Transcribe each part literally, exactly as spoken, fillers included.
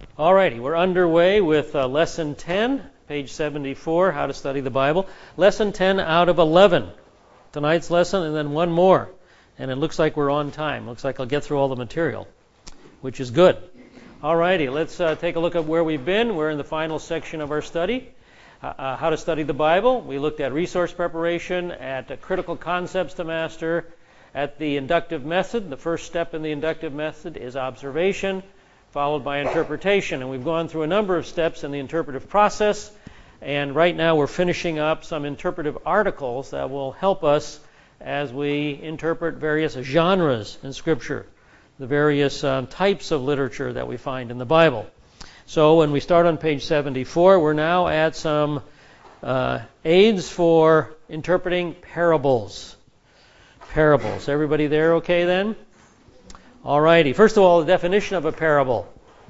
Alrighty, we're underway with uh, Lesson ten, page seventy-four, How to Study the Bible. Lesson ten out of eleven. Tonight's lesson and then one more. And it looks like we're on time. Looks like I'll get through all the material, which is good. Alrighty, let's uh, take a look at where we've been. We're in the final section of our study. Uh, uh, how to study the Bible. We looked at resource preparation, at uh, critical concepts to master, at the inductive method. The first step in the inductive method is observation, followed by interpretation. And we've gone through a number of steps in the interpretive process. And right now we're finishing up some interpretive articles that will help us as we interpret various genres in Scripture, the various um, types of literature that we find in the Bible. So when we start on page seventy-four, we're now at some uh, aids for interpreting parables. Parables. Everybody there okay then? Alrighty. First of all, the definition of a parable.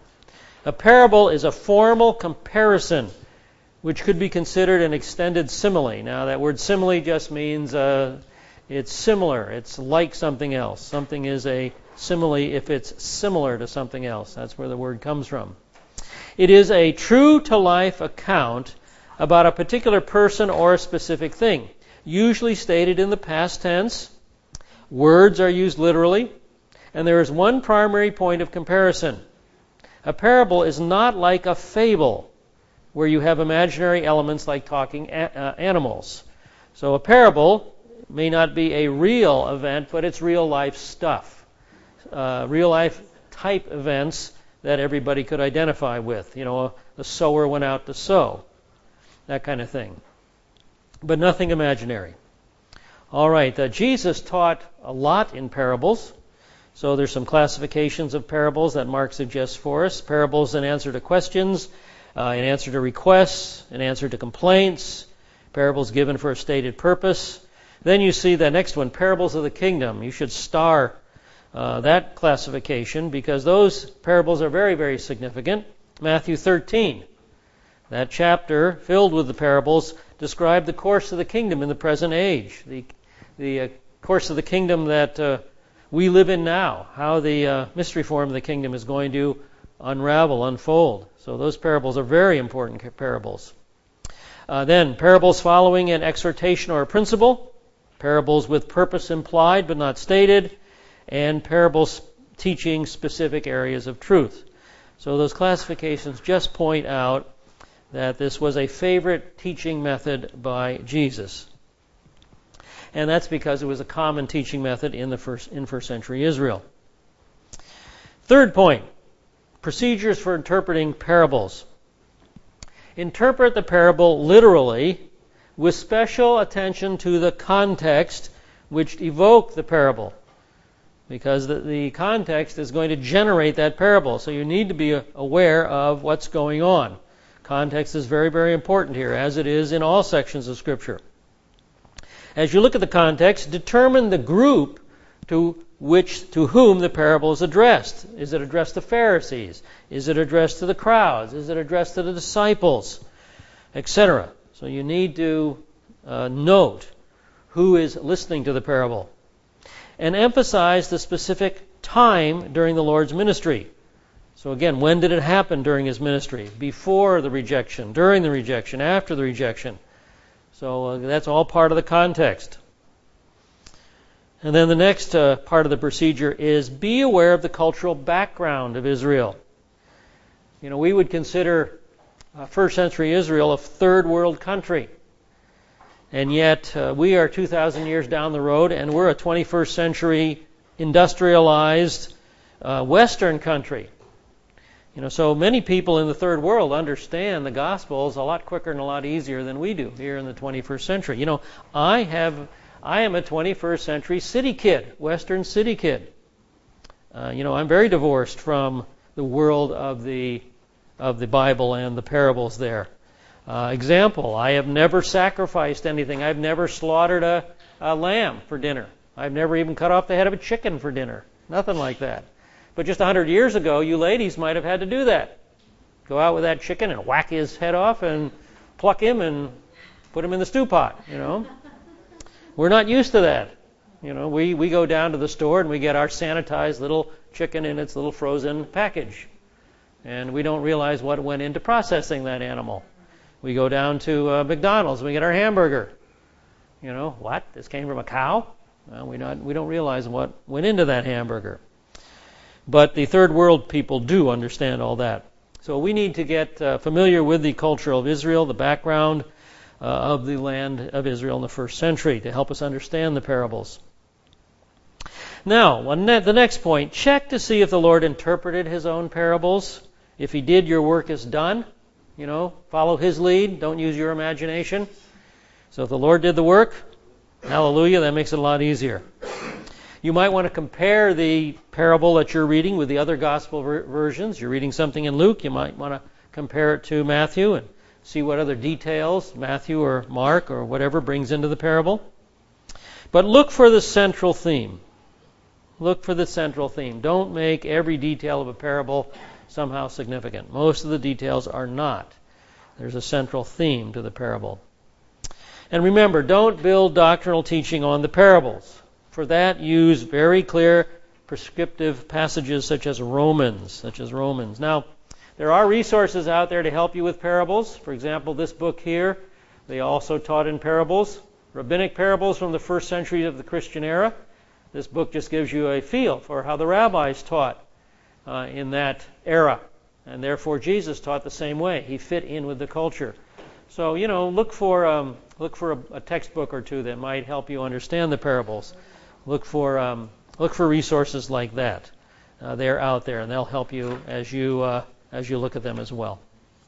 A parable is a formal comparison which could be considered an extended simile. Now, that word simile just means uh, it's similar. It's like something else. Something is a simile if it's similar to something else. That's where the word comes from. It is a true-to-life account about a particular person or a specific thing, usually stated in the past tense. Words are used literally. And there is one primary point of comparison. A parable is not like a fable, where you have imaginary elements like talking a- uh, animals. So a parable may not be a real event, but it's real life stuff. Uh, real life type events that everybody could identify with. You know, the sower went out to sow. That kind of thing. But nothing imaginary. All right, uh, Jesus taught a lot in parables. So there's some classifications of parables that Mark suggests for us. Parables in answer to questions, uh, in answer to requests, in answer to complaints, parables given for a stated purpose. Then you see the next one, parables of the kingdom. You should star uh, that classification because those parables are very, very significant. Matthew thirteen, that chapter filled with the parables, described the course of the kingdom in the present age, the, the uh, course of the kingdom that uh, we live in now, how the uh, mystery form of the kingdom is going to unravel, unfold. So those parables are very important parables. Uh, then, parables following an exhortation or a principle, parables with purpose implied but not stated, and parables teaching specific areas of truth. So those classifications just point out that this was a favorite teaching method by Jesus. And that's because it was a common teaching method in the first in first century Israel. Third point, procedures for interpreting parables. Interpret the parable literally with special attention to the context which evoked the parable. Because the, the context is going to generate that parable. So you need to be aware of what's going on. Context is very, very important here, as it is in all sections of Scripture. As you look at the context, determine the group to which, to whom the parable is addressed. Is it addressed to Pharisees? Is it addressed to the crowds? Is it addressed to the disciples? et cetera. So you need to uh, note who is listening to the parable. And emphasize the specific time during the Lord's ministry. So again, when did it happen during His ministry? Before the rejection, during the rejection, after the rejection. So uh, that's all part of the context. And then the next uh, part of the procedure is be aware of the cultural background of Israel. You know, we would consider uh, first century Israel a third world country. And yet uh, we are two thousand years down the road and we're a twenty-first century industrialized uh, Western country. You know, so many people in the third world understand the Gospels a lot quicker and a lot easier than we do here in the twenty-first century. You know, I have, I am a twenty-first century city kid, Western city kid. Uh, you know, I'm very divorced from the world of the of the Bible and the parables there. Uh, example: I have never sacrificed anything. I've never slaughtered a, a lamb for dinner. I've never even cut off the head of a chicken for dinner. Nothing like that. But just a hundred years ago, you ladies might have had to do that. Go out with that chicken and whack his head off and pluck him and put him in the stew pot, you know. We're not used to that. You know, we, we go down to the store and we get our sanitized little chicken in its little frozen package. and we don't realize what went into processing that animal. We go down to uh, McDonald's and we get our hamburger. You know, what? This came from a cow? Well, we not we don't realize what went into that hamburger. But the third world people do understand all that. So we need to get uh, familiar with the culture of Israel, the background uh, of the land of Israel in the first century to help us understand the parables. Now, the next point, check to see if the Lord interpreted his own parables. If he did, your work is done. You know, follow his lead. Don't use your imagination. So if the Lord did the work, hallelujah, that makes it a lot easier. You might want to compare the parable that you're reading with the other gospel ver- versions. You're reading something in Luke, you might want to compare it to Matthew and see what other details Matthew or Mark or whatever brings into the parable. But look for the central theme. Look for the central theme. Don't make every detail of a parable somehow significant. Most of the details are not. There's a central theme to the parable. And remember, don't build doctrinal teaching on the parables. For that, use very clear prescriptive passages such as Romans, such as Romans. Now, there are resources out there to help you with parables. For example, this book here, they also taught in parables. Rabbinic parables from the first century of the Christian era. This book just gives you a feel for how the rabbis taught uh, in that era. And therefore, Jesus taught the same way. He fit in with the culture. So, you know, look for um, look for a, a textbook or two that might help you understand the parables. Look for um, look for resources like that. Uh, they're out there, and they'll help you as you uh, as you look at them as well.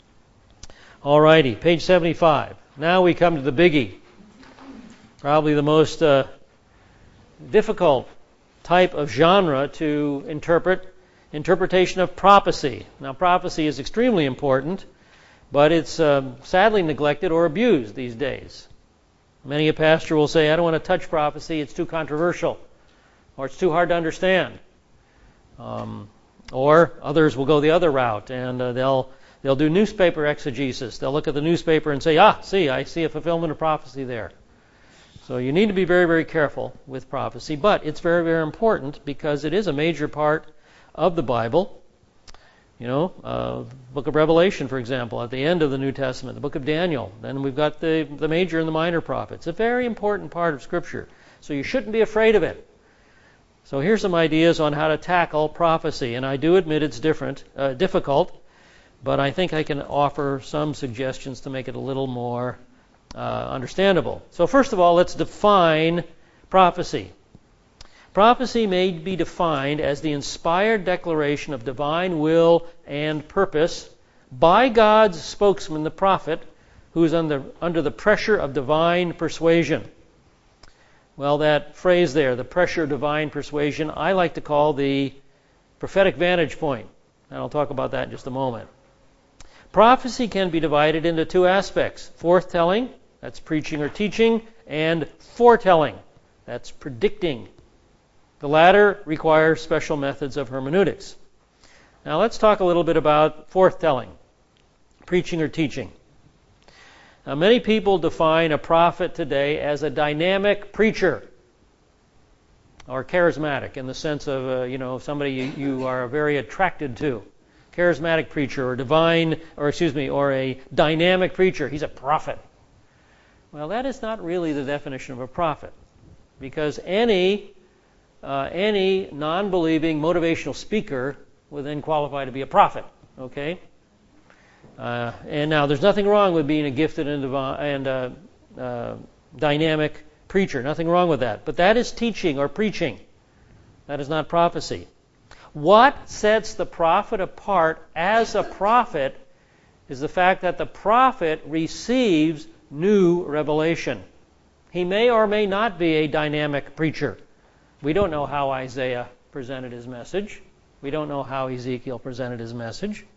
All righty, page seventy-five. Now we come to the biggie. Probably the most uh, difficult type of genre to interpret, interpretation of prophecy. Now, prophecy is extremely important, but it's um, sadly neglected or abused these days. Many a pastor will say, I don't want to touch prophecy, it's too controversial, or it's too hard to understand. Um, or others will go the other route, and uh, they'll they'll do newspaper exegesis. They'll look at the newspaper and say, ah, see, I see a fulfillment of prophecy there. So you need to be very, very careful with prophecy, but it's very, very important because it is a major part of the Bible. You know, uh, book of Revelation, for example, at the end of the New Testament, the book of Daniel. Then we've got the, the major and the minor prophets. It's a very important part of Scripture, so you shouldn't be afraid of it. So here's some ideas on how to tackle prophecy, and I do admit it's different, uh, difficult, but I think I can offer some suggestions to make it a little more uh, understandable. So first of all, let's define prophecy. Prophecy may be defined as the inspired declaration of divine will and purpose by God's spokesman, the prophet, who is under, under the pressure of divine persuasion. Well, that phrase there, the pressure of divine persuasion, I like to call the prophetic vantage point. And I'll talk about that in just a moment. Prophecy can be divided into two aspects. Forthtelling, that's preaching or teaching, and foretelling, that's predicting. The latter requires special methods of hermeneutics. Now let's talk a little bit about forthtelling, preaching or teaching. Now many people define a prophet today as a dynamic preacher or charismatic in the sense of, uh, you know, somebody you, you are very attracted to. Charismatic preacher or divine, or excuse me, or a dynamic preacher. He's a prophet. Well, that is not really the definition of a prophet, because any Uh, any non-believing motivational speaker would then qualify to be a prophet. Okay? Uh, and now, there's nothing wrong with being a gifted and, divi- and uh, uh, dynamic preacher. Nothing wrong with that. But that is teaching or preaching. That is not prophecy. What sets the prophet apart as a prophet is the fact that the prophet receives new revelation. He may or may not be a dynamic preacher. We don't know how Isaiah presented his message. We don't know how Ezekiel presented his message.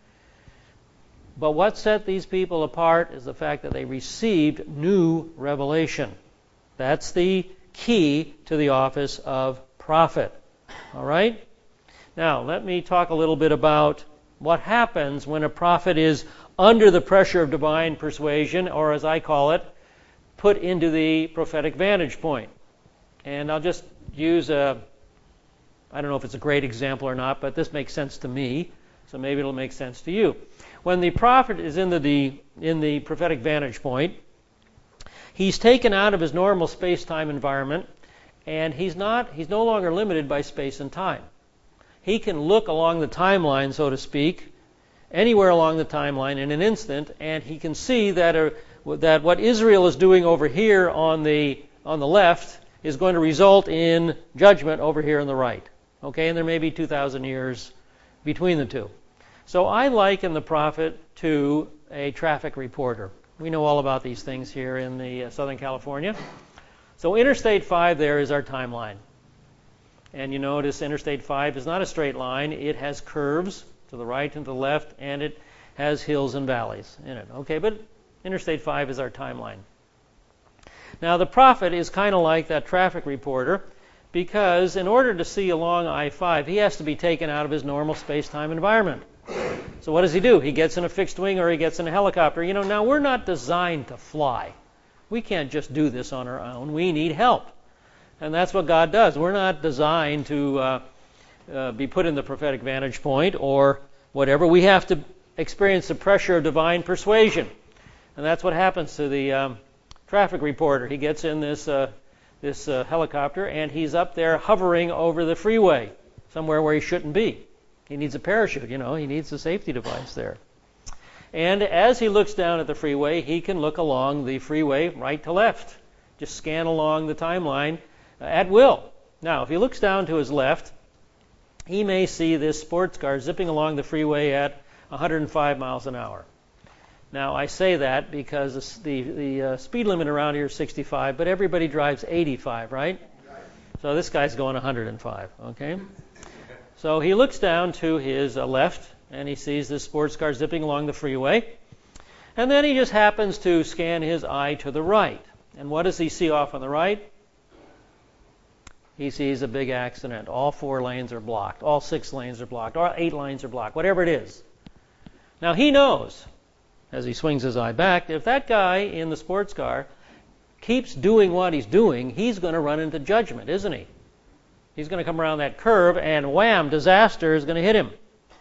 But what set these people apart is the fact that they received new revelation. That's the key to the office of prophet. All right? Now, let me talk a little bit about what happens when a prophet is under the pressure of divine persuasion, or as I call it, put into the prophetic vantage point. And I'll just use a, I don't know if it's a great example or not, but this makes sense to me. So maybe it'll make sense to you. When the prophet is in the, the in the prophetic vantage point, he's taken out of his normal space-time environment, and he's not he's no longer limited by space and time. He can look along the timeline, so to speak, anywhere along the timeline in an instant, and he can see that uh, that what Israel is doing over here on the on the left is going to result in judgment over here on the right. Okay, and there may be two thousand years between the two. So I liken the prophet to a traffic reporter. We know all about these things here in the uh, Southern California. So Interstate five there is our timeline. And you notice Interstate five is not a straight line. It has curves to the right and to the left, and it has hills and valleys in it. Okay, but Interstate five is our timeline. Now the prophet is kind of like that traffic reporter, because in order to see along I five, he has to be taken out of his normal space-time environment. So what does he do? He gets in a fixed wing or he gets in a helicopter. You know, now we're not designed to fly. We can't just do this on our own. We need help. And that's what God does. We're not designed to uh, uh, be put in the prophetic vantage point or whatever. We have to experience the pressure of divine persuasion. And that's what happens to the um, traffic reporter. He gets in this uh, this uh, helicopter, and he's up there hovering over the freeway, somewhere where he shouldn't be. He needs a parachute, you know, he needs a safety device there. And as he looks down at the freeway, he can look along the freeway right to left, just scan along the timeline uh, at will. Now, if he looks down to his left, he may see this sports car zipping along the freeway at one hundred five miles an hour. Now, I say that because the, the uh, speed limit around here is sixty-five, but everybody drives eighty-five, right? So this guy's going one hundred five, okay? So he looks down to his uh, left, and he sees this sports car zipping along the freeway. And then he just happens to scan his eye to the right. And what does he see off on the right? He sees a big accident. All four lanes are blocked. All six lanes are blocked. All eight lanes are blocked. Whatever it is. Now he knows, as he swings his eye back, if that guy in the sports car keeps doing what he's doing, he's going to run into judgment, isn't he? He's going to come around that curve, and wham, disaster is going to hit him.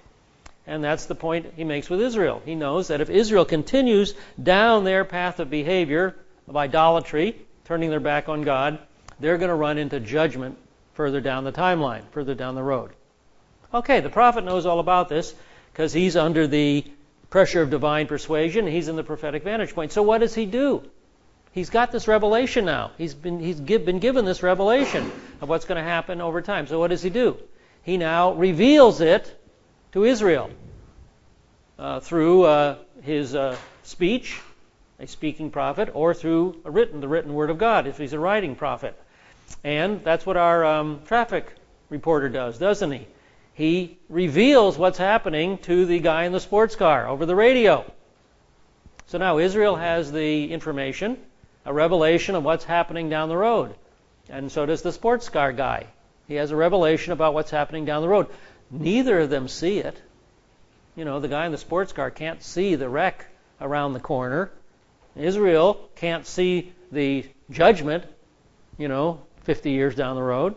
And that's the point he makes with Israel. He knows that if Israel continues down their path of behavior, of idolatry, turning their back on God, they're going to run into judgment further down the timeline, further down the road. Okay, the prophet knows all about this because he's under the pressure of divine persuasion. He's in the prophetic vantage point. So what does he do? He's got this revelation now. He's been he's give, been given this revelation of what's going to happen over time. So what does he do? He now reveals it to Israel uh, through uh, his uh, speech, a speaking prophet, or through a written, the written word of God, if he's a writing prophet. And that's what our um, traffic reporter does, doesn't he? He reveals what's happening to the guy in the sports car over the radio. So now Israel has the information, a revelation of what's happening down the road. And so does the sports car guy. He has a revelation about what's happening down the road. Neither of them see it. You know, the guy in the sports car can't see the wreck around the corner. Israel can't see the judgment, you know, fifty years down the road.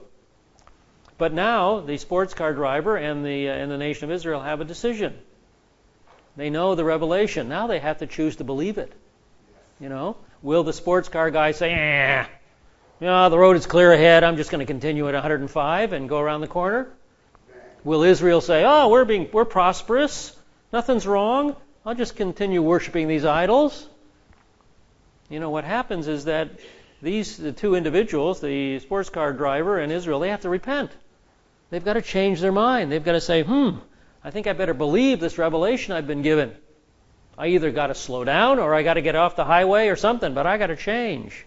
But now the sports car driver and the uh, and the nation of Israel have a decision. They know the revelation. Now they have to choose to believe it. You know, will the sports car guy say, "Eh, you know, the road is clear ahead. I'm just going to continue at one hundred five and go around the corner"? Will Israel say, "Oh, we're being we're prosperous. Nothing's wrong. I'll just continue worshiping these idols"? You know, what happens is that these the two individuals, the sports car driver and Israel, they have to repent. They've got to change their mind. They've got to say, hmm, I think I better believe this revelation I've been given. I either got to slow down or I got to get off the highway or something, but I got to change.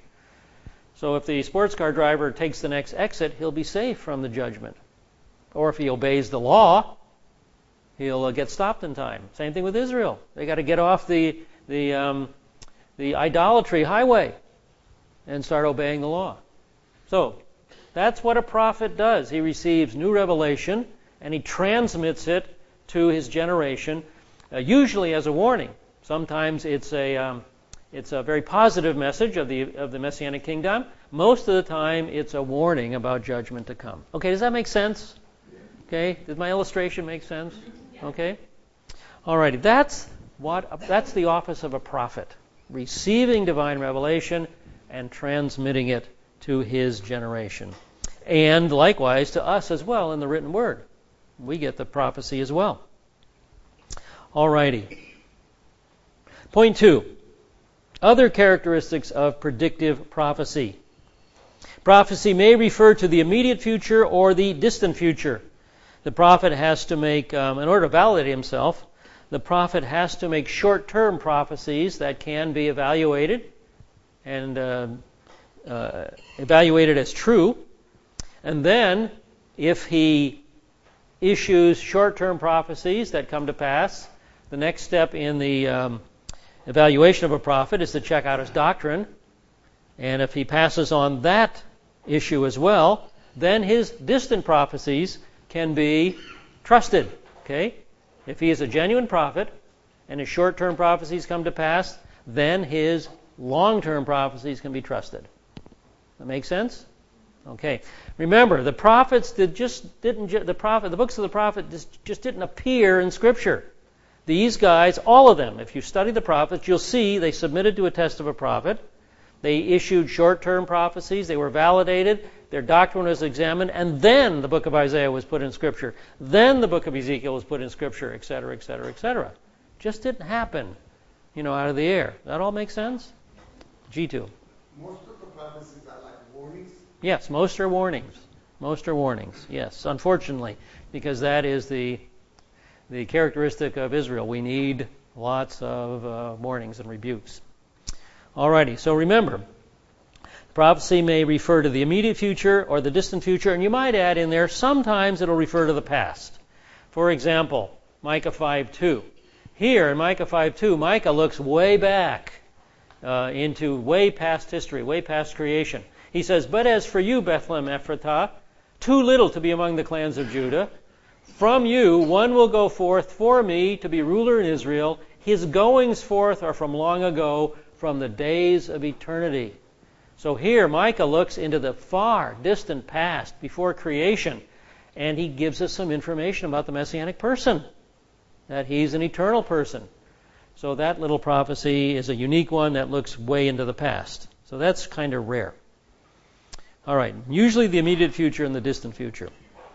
So if the sports car driver takes the next exit, he'll be safe from the judgment. Or if he obeys the law, he'll uh, get stopped in time. Same thing with Israel. They got to get off the the um, the idolatry highway and start obeying the law. So that's what a prophet does. He receives new revelation and he transmits it to his generation, uh, usually as a warning. Sometimes it's a um, it's a very positive message of the of the Messianic kingdom. Most of the time, it's a warning about judgment to come. Okay, does that make sense? Okay, did my illustration make sense? Okay. Alrighty, that's what that's the office of a prophet, receiving divine revelation and transmitting it to his generation. And likewise to us as well in the written word. We get the prophecy as well. Alrighty. Point two. Other characteristics of predictive prophecy. Prophecy may refer to the immediate future or the distant future. The prophet has to make, um, in order to validate himself, the prophet has to make short-term prophecies that can be evaluated and uh, uh, evaluated as true. And then, if he issues short-term prophecies that come to pass, the next step in the um, evaluation of a prophet is to check out his doctrine. And if he passes on that issue as well, then his distant prophecies can be trusted. Okay? If he is a genuine prophet and his short-term prophecies come to pass, then his long-term prophecies can be trusted. That make sense? Okay. Remember, the prophets did just didn't the prophet the books of the prophet just, just didn't appear in Scripture. These guys, all of them, if you study the prophets, you'll see they submitted to a test of a prophet. They issued short-term prophecies. They were validated. Their doctrine was examined. And then the book of Isaiah was put in Scripture. Then the book of Ezekiel was put in Scripture, et cetera, et cetera, et cetera. Just didn't happen, you know, out of the air. That all make sense? G two. Most of the prophecies are like warnings? Yes, most are warnings. Most are warnings, yes, unfortunately, because that is the the characteristic of Israel. We need lots of uh, warnings and rebukes. Alrighty, so remember, prophecy may refer to the immediate future or the distant future, and you might add in there, sometimes it'll refer to the past. For example, Micah five two. Here in Micah five two, Micah looks way back uh, into way past history, way past creation. He says, "But as for you, Bethlehem Ephratah, too little to be among the clans of Judah, from you one will go forth for me to be ruler in Israel. His goings forth are from long ago, from the days of eternity." So here Micah looks into the far distant past, before creation, and he gives us some information about the Messianic person, that he's an eternal person. So that little prophecy is a unique one that looks way into the past. So that's kind of rare. All right, usually the immediate future and the distant future.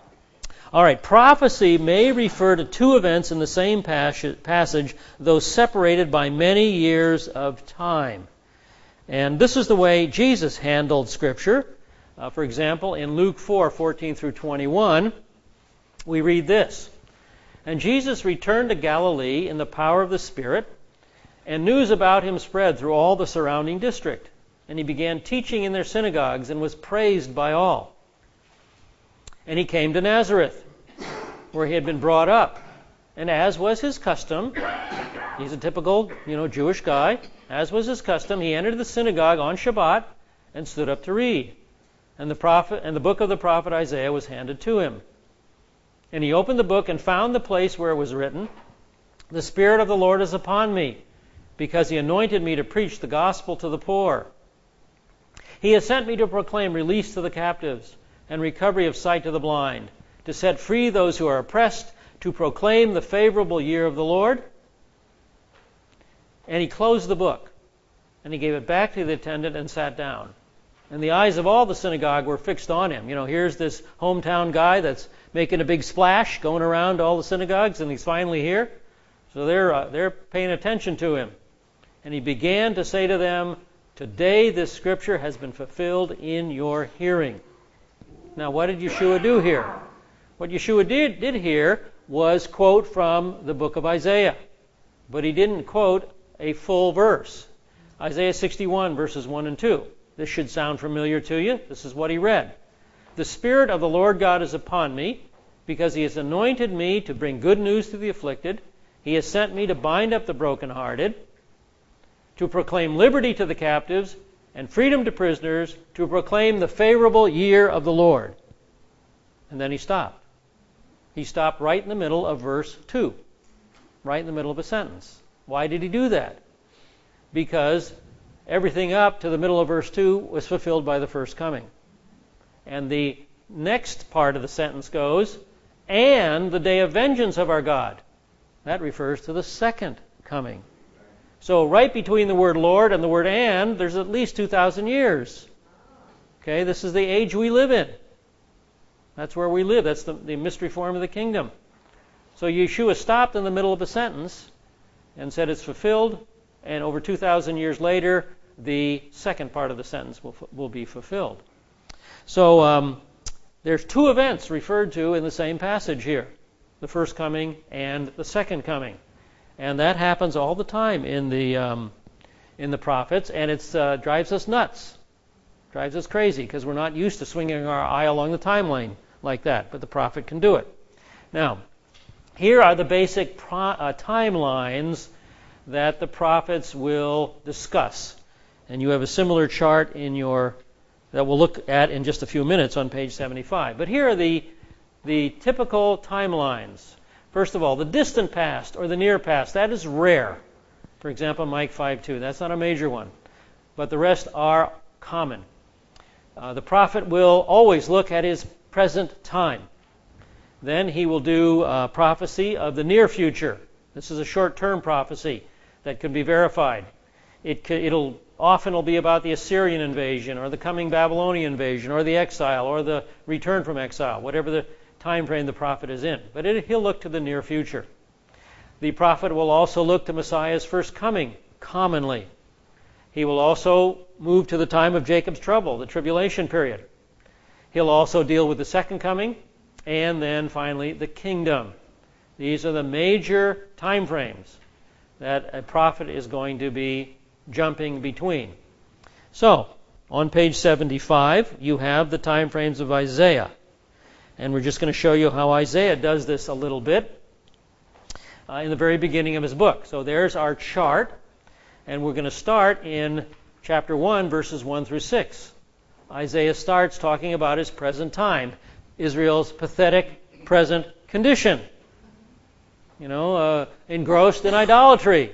All right, prophecy may refer to two events in the same passage, though separated by many years of time. And this is the way Jesus handled Scripture. Uh, for example, in Luke four, fourteen through twenty-one, we read this. "And Jesus returned to Galilee in the power of the Spirit, and news about him spread through all the surrounding district. And he began teaching in their synagogues and was praised by all. And he came to Nazareth, where he had been brought up. And as was his custom," he's a typical, you know, Jewish guy, "as was his custom, he entered the synagogue on Shabbat and stood up to read. And the prophet and the book of the prophet Isaiah was handed to him. And he opened the book and found the place where it was written, 'The Spirit of the Lord is upon me, because he anointed me to preach the gospel to the poor. He has sent me to proclaim release to the captives and recovery of sight to the blind, to set free those who are oppressed, to proclaim the favorable year of the Lord.'" And he closed the book, and he gave it back to the attendant and sat down. And the eyes of all the synagogue were fixed on him. You know, here's this hometown guy that's making a big splash, going around all the synagogues, and he's finally here. So they're uh, they're paying attention to him. And he began to say to them, "Today this scripture has been fulfilled in your hearing." Now, what did Yeshua do here? What Yeshua did, did here was quote from the book of Isaiah. But he didn't quote a full verse. Isaiah sixty-one, verses one and two. This should sound familiar to you. This is what he read. "The Spirit of the Lord God is upon me, because he has anointed me to bring good news to the afflicted. He has sent me to bind up the brokenhearted, to proclaim liberty to the captives, and freedom to prisoners, to proclaim the favorable year of the Lord." And then he stopped. He stopped right in the middle of verse two, right in the middle of a sentence. Why did he do that? Because everything up to the middle of verse two was fulfilled by the first coming. And the next part of the sentence goes, "and the day of vengeance of our God." That refers to the second coming. So right between the word Lord and the word and, there's at least two thousand years. Okay, this is the age we live in. That's where we live. That's the, the mystery form of the kingdom. So Yeshua stopped in the middle of a sentence and said it's fulfilled, and over two thousand years later, the second part of the sentence will, will be fulfilled. So um, there's two events referred to in the same passage here, the first coming and the second coming. And that happens all the time in the um, in the prophets, and it uh, drives us nuts, drives us crazy, because we're not used to swinging our eye along the timeline like that, but the prophet can do it. Now, here are the basic pro- uh, timelines that the prophets will discuss. And you have a similar chart in your that we'll look at in just a few minutes on page seventy-five. But here are the, the typical timelines. First of all, the distant past or the near past, that is rare. For example, Mike five two, that's not a major one. But the rest are common. Uh, the prophet will always look at his present time. Then he will do uh, prophecy of the near future. This is a short-term prophecy that could be verified. It could, it'll often will be about the Assyrian invasion or the coming Babylonian invasion or the exile or the return from exile, whatever the time frame the prophet is in. But it, he'll look to the near future. The prophet will also look to Messiah's first coming, commonly. He will also move to the time of Jacob's trouble, the tribulation period. He'll also deal with the second coming, and then finally the kingdom. These are the major time frames that a prophet is going to be jumping between. So, on page seventy-five, you have the time frames of Isaiah. And we're just going to show you how Isaiah does this a little bit uh, in the very beginning of his book. So there's our chart, and we're going to start in chapter one, verses one through six. Isaiah starts talking about his present time, Israel's pathetic present condition. You know, uh, engrossed in idolatry.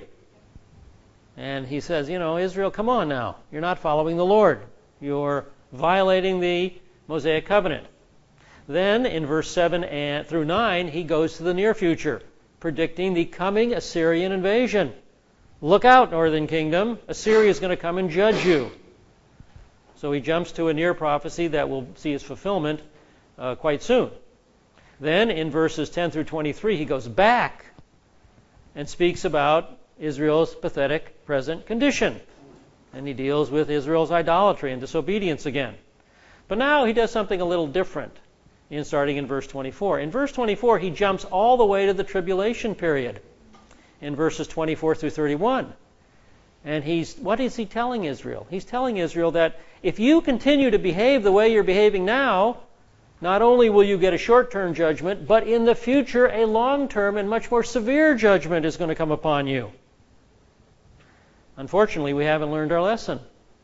And he says, you know, Israel, come on now. You're not following the Lord. You're violating the Mosaic covenant. Then, in verse seven and through nine, he goes to the near future, predicting the coming Assyrian invasion. Look out, northern kingdom. Assyria is going to come and judge you. So he jumps to a near prophecy that will see its fulfillment uh, quite soon. Then, in verses ten through twenty-three, he goes back and speaks about Israel's pathetic present condition. And he deals with Israel's idolatry and disobedience again. But now he does something a little different, in starting in verse twenty-four. In verse twenty-four, he jumps all the way to the tribulation period, in verses twenty-four through thirty-one. And he's what is he telling Israel? He's telling Israel that if you continue to behave the way you're behaving now, not only will you get a short-term judgment, but in the future a long-term and much more severe judgment is going to come upon you. Unfortunately, we haven't learned our lesson,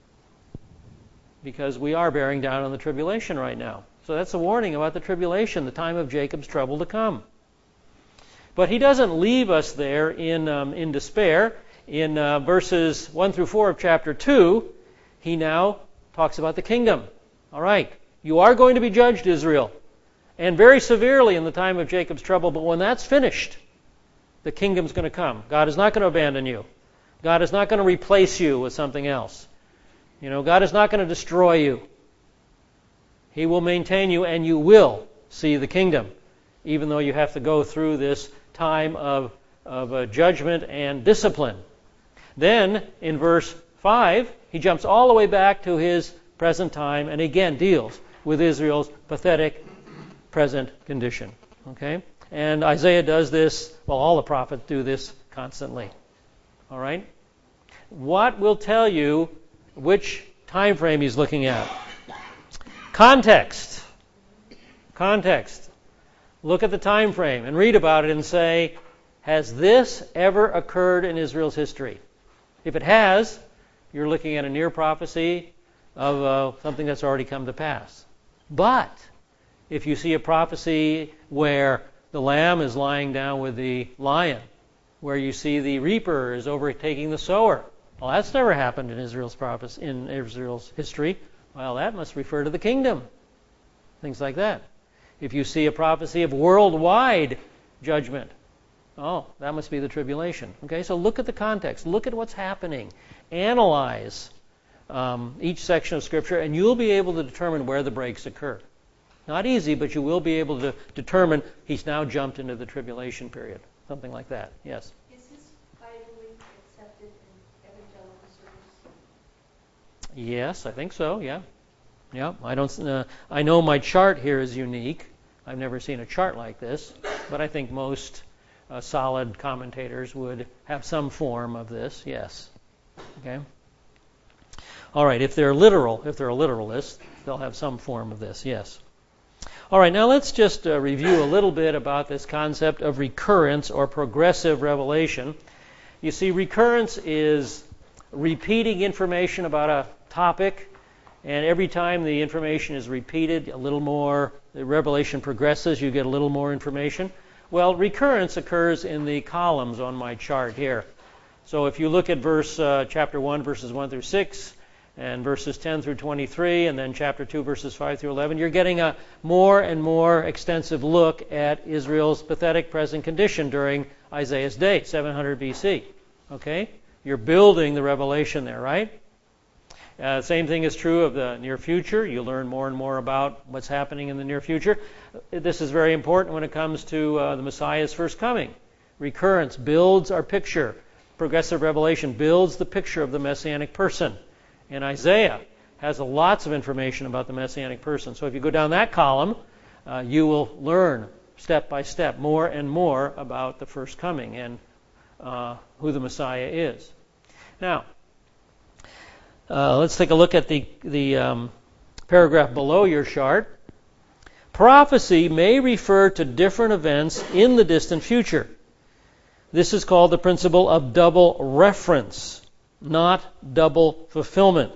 because we are bearing down on the tribulation right now. So that's a warning about the tribulation, the time of Jacob's trouble to come. But he doesn't leave us there in um, in despair. In uh, verses one through four of chapter two, he now talks about the kingdom. All right, you are going to be judged, Israel, and very severely in the time of Jacob's trouble, but when that's finished, the kingdom's going to come. God is not going to abandon you. God is not going to replace you with something else. You know, God is not going to destroy you. He will maintain you, and you will see the kingdom, even though you have to go through this time of, of uh, judgment and discipline. Then, in verse five, he jumps all the way back to his present time and again deals with Israel's pathetic present condition. Okay? And Isaiah does this, well, all the prophets do this constantly. All right? What will tell you which time frame he's looking at? Context. Context. Look at the time frame and read about it and say, has this ever occurred in Israel's history? If it has, you're looking at a near prophecy of uh, something that's already come to pass. But if you see a prophecy where the lamb is lying down with the lion, where you see the reaper is overtaking the sower, well, that's never happened in Israel's prophecy, in Israel's history. Well, that must refer to the kingdom. Things like that. If you see a prophecy of worldwide judgment, Oh, that must be the tribulation. Okay, so look at the context. Look at what's happening. Analyze um, each section of Scripture, and you'll be able to determine where the breaks occur. Not easy, but you will be able to determine he's now jumped into the tribulation period. Something like that. Yes? Is this widely accepted in evangelical circles? Yes, I think so, yeah. Yeah, I don't. Uh, I know my chart here is unique. I've never seen a chart like this, but I think most uh, solid commentators would have some form of this, yes. Okay? All right, if they're literal, if they're a literalist, they'll have some form of this, yes. All right, now let's just uh, review a little bit about this concept of recurrence or progressive revelation. You see, recurrence is repeating information about a topic, and every time the information is repeated, a little more, the revelation progresses, you get a little more information. Well, recurrence occurs in the columns on my chart here. So if you look at verse uh, chapter one, verses one through six, and verses ten through twenty-three, and then chapter two, verses five through eleven, you're getting a more and more extensive look at Israel's pathetic present condition during Isaiah's day, seven hundred B C. Okay? You're building the revelation there, right? Uh, same thing is true of the near future. You learn more and more about what's happening in the near future. This is very important when it comes to uh, the Messiah's first coming. Recurrence builds our picture. Progressive revelation builds the picture of the Messianic person. And Isaiah has lots of information about the Messianic person. So if you go down that column, uh, you will learn step by step more and more about the first coming and uh, who the Messiah is. Now, uh, let's take a look at the, the um, paragraph below your chart. Prophecy may refer to different events in the distant future. This is called the principle of double reference, not double fulfillment.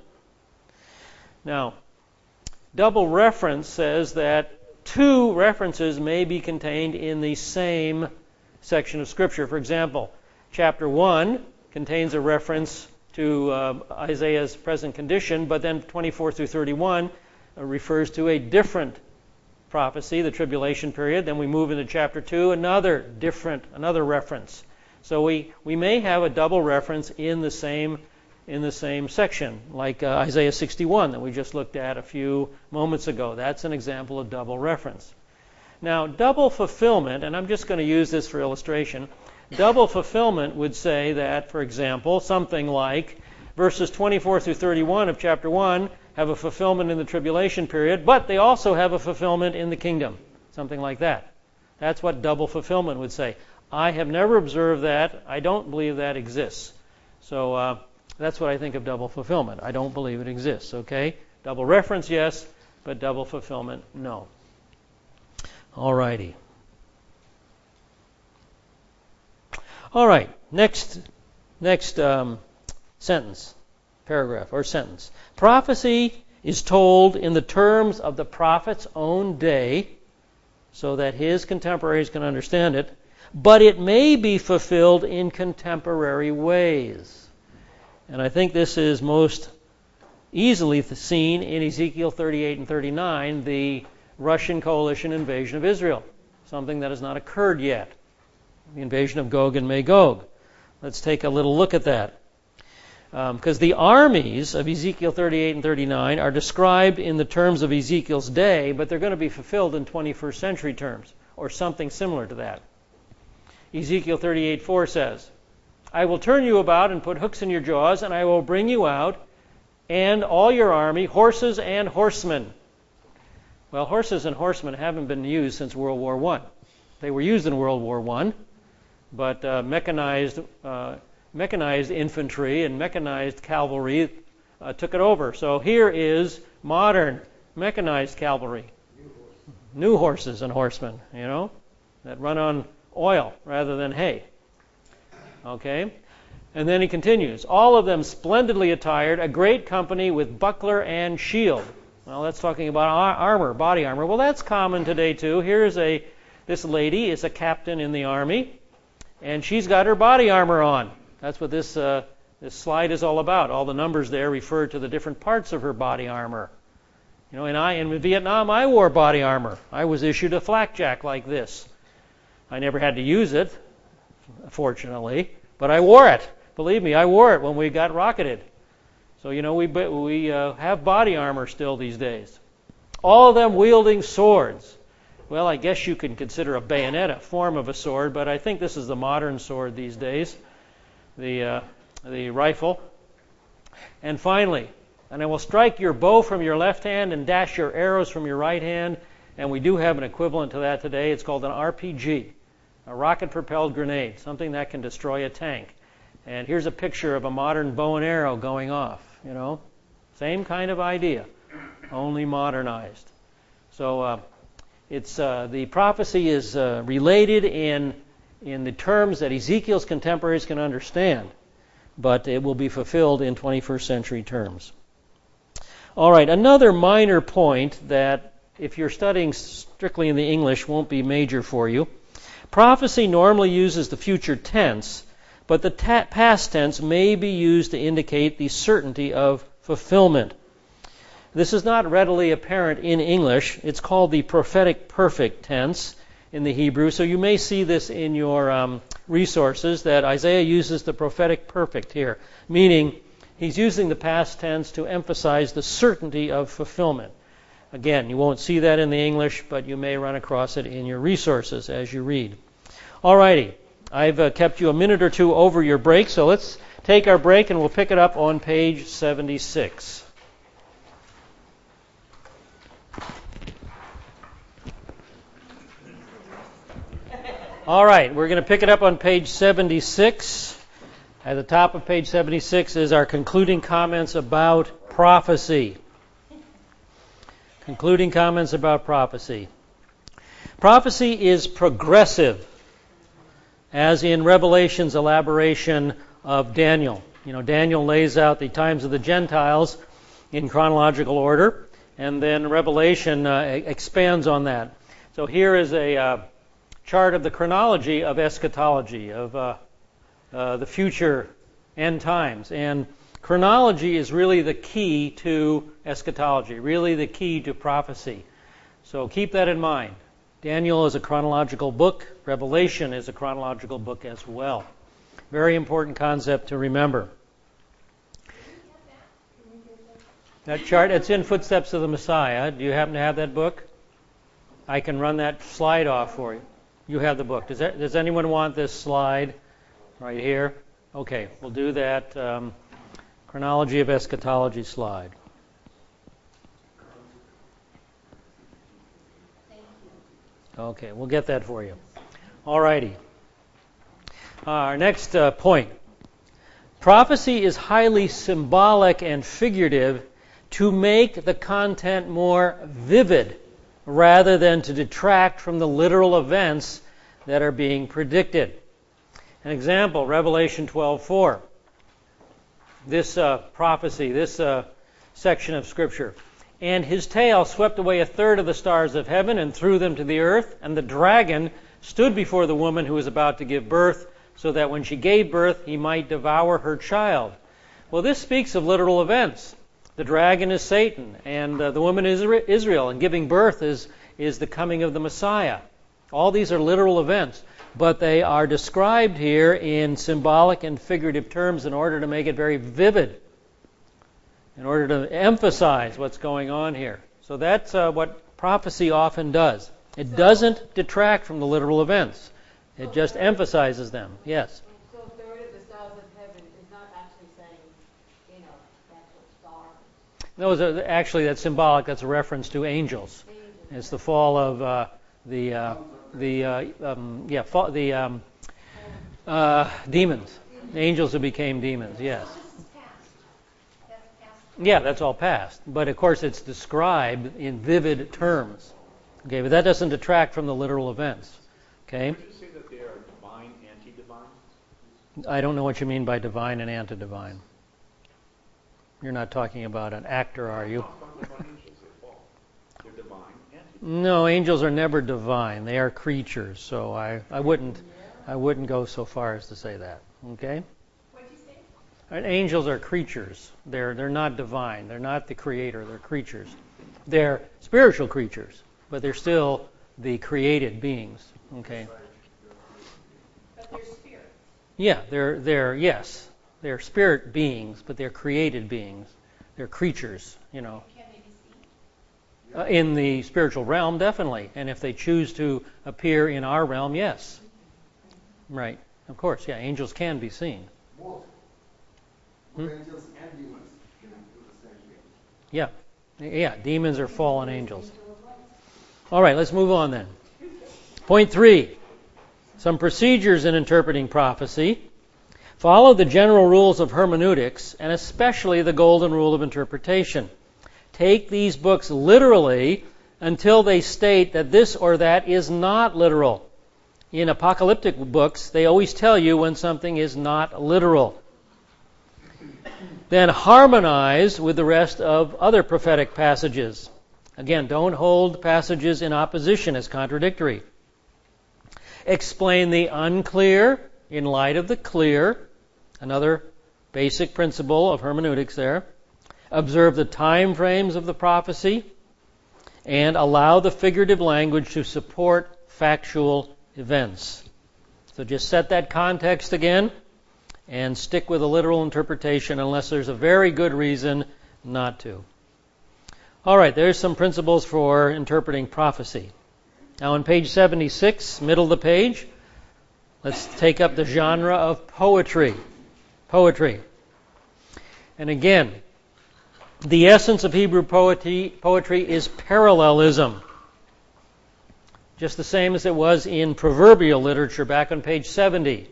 Now, double reference says that two references may be contained in the same section of Scripture. For example, chapter one contains a reference to uh, Isaiah's present condition, but then twenty-four through thirty-one uh, refers to a different prophecy, the tribulation period. Then we move into chapter two, another different, another reference. So we, we may have a double reference in the same in the same section, like uh, Isaiah sixty-one that we just looked at a few moments ago. That's an example of double reference. Now, double fulfillment, and I'm just going to use this for illustration, double fulfillment would say that, for example, something like verses twenty-four through thirty-one of chapter one have a fulfillment in the tribulation period, but they also have a fulfillment in the kingdom. Something like that. That's what double fulfillment would say. I have never observed that. I don't believe that exists. So uh, that's what I think of double fulfillment. I don't believe it exists, okay? Double reference, yes, but double fulfillment, no. All righty. All right, next, next um, sentence, paragraph, or sentence. Prophecy is told in the terms of the prophet's own day so that his contemporaries can understand it, but it may be fulfilled in contemporary ways. And I think this is most easily seen in Ezekiel thirty-eight and thirty-nine, the Russian coalition invasion of Israel, something that has not occurred yet, the invasion of Gog and Magog. Let's take a little look at that. Because um, the armies of Ezekiel thirty-eight and thirty-nine are described in the terms of Ezekiel's day, but they're going to be fulfilled in twenty-first century terms, or something similar to that. Ezekiel thirty-eight four says, I will turn you about and put hooks in your jaws, and I will bring you out, and all your army, horses and horsemen. Well, horses and horsemen haven't been used since World War One. They were used in World War One, but uh, mechanized uh, mechanized infantry and mechanized cavalry uh, took it over. So here is modern mechanized cavalry. New horses. New horses and horsemen, you know, that run on oil rather than hay. Okay? And then he continues, all of them splendidly attired, a great company with buckler and shield. Well, that's talking about armor, body armor. Well, that's common today too. Here's a, this lady is a captain in the army, and she's got her body armor on. That's what this uh, this slide is all about. All the numbers there refer to the different parts of her body armor. You know, and I in Vietnam, I wore body armor. I was issued a flakjack like this. I never had to use it, fortunately, but I wore it. Believe me, I wore it when we got rocketed. So, you know, we we uh, have body armor still these days. All of them wielding swords. Well, I guess you can consider a bayonet a form of a sword, but I think this is the modern sword these days, the uh, the rifle. And finally, and I will strike your bow from your left hand and dash your arrows from your right hand. And we do have an equivalent to that today. It's called an R P G, a rocket-propelled grenade, something that can destroy a tank. And here's a picture of a modern bow and arrow going off, you know. Same kind of idea, only modernized. So uh, it's uh, the prophecy is uh, related in in the terms that Ezekiel's contemporaries can understand, but it will be fulfilled in twenty-first century terms. All right, another minor point that, if you're studying strictly in the English, won't be major for you. Prophecy normally uses the future tense, but the ta- past tense may be used to indicate the certainty of fulfillment. This is not readily apparent in English. It's called the prophetic perfect tense in the Hebrew. So you may see this in your um, resources, that Isaiah uses the prophetic perfect here, meaning he's using the past tense to emphasize the certainty of fulfillment. Again, you won't see that in the English, but you may run across it in your resources as you read. All righty. I've uh, kept you a minute or two over your break, so let's take our break and we'll pick it up on page seventy-six. All right, we're going to pick it up on page seventy-six. At the top of page seventy-six is our concluding comments about prophecy. Concluding comments about prophecy. Prophecy is progressive, as in Revelation's elaboration of Daniel. You know, Daniel lays out the times of the Gentiles in chronological order, and then Revelation uh, expands on that. So here is a uh, chart of the chronology of eschatology, of uh, uh, the future end times. And chronology is really the key to eschatology, really the key to prophecy. So keep that in mind. Daniel is a chronological book. Revelation is a chronological book as well. Very important concept to remember. That chart, it's in Footsteps of the Messiah. Do you happen to have that book? I can run that slide off for you. You have the book. Does, that, does anyone want this slide right here? Okay, we'll do that. Um, Chronology of Eschatology slide. Okay, we'll get that for you. All righty. Our next uh, point. Prophecy is highly symbolic and figurative to make the content more vivid rather than to detract from the literal events that are being predicted. An example, Revelation twelve four. This uh, prophecy, this uh, section of Scripture. And his tail swept away a third of the stars of heaven and threw them to the earth, and the dragon stood before the woman who was about to give birth, so that when she gave birth, he might devour her child. Well, this speaks of literal events. The dragon is Satan, and uh, the woman is Israel, and giving birth is, is the coming of the Messiah. All these are literal events, but they are described here in symbolic and figurative terms in order to make it very vivid, in order to emphasize what's going on here. So that's uh, what prophecy often does. It doesn't detract from the literal events. It just emphasizes them. Yes? So a third of the stars of heaven is not actually saying, you know, actual stars. No, it's a, actually that's symbolic. That's a reference to angels. Angels. It's the fall of uh, the uh, the uh, um, yeah fall, the um, uh, demons, the angels who became demons. Yes. Yeah, that's all past. But of course, it's described in vivid terms. Okay, but that doesn't detract from the literal events. Okay. Would you say that they are divine, anti-divine? I don't know what you mean by divine and anti-divine. You're not talking about an actor, are you? No, I'm talking about angels. They fall. They're divine, anti-divine. No, angels are never divine. They are creatures. So I, I wouldn't I wouldn't go so far as to say that. Okay. What'd you say? And angels are creatures. They're they're not divine. They're not the creator. They're creatures. They're spiritual creatures, but they're still the created beings. Okay. But they're spirits. Yeah, they're they're yes, they're spirit beings, but they're created beings. They're creatures, you know. Can they be seen? Uh, in the spiritual realm, definitely. And if they choose to appear in our realm, yes. Right. Of course, yeah, angels can be seen. Both. Hmm? Angels and demons can do the same thing. Yeah. Yeah, demons are fallen angels. All right, let's move on then. Point three. Some procedures in interpreting prophecy. Follow the general rules of hermeneutics, and especially the golden rule of interpretation. Take these books literally until they state that this or that is not literal. In apocalyptic books, they always tell you when something is not literal. Then harmonize with the rest of other prophetic passages. Again, don't hold passages in opposition as contradictory. Explain the unclear in light of the clear. Another basic principle of hermeneutics there. Observe the time frames of the prophecy. And allow the figurative language to support factual events. So just set that context again and stick with a literal interpretation unless there's a very good reason not to. All right, there's some principles for interpreting prophecy. Now on page seventy-six, middle of the page, let's take up the genre of poetry. Poetry. And again, the essence of Hebrew poetry, poetry is parallelism. Just the same as it was in proverbial literature back on page seventy.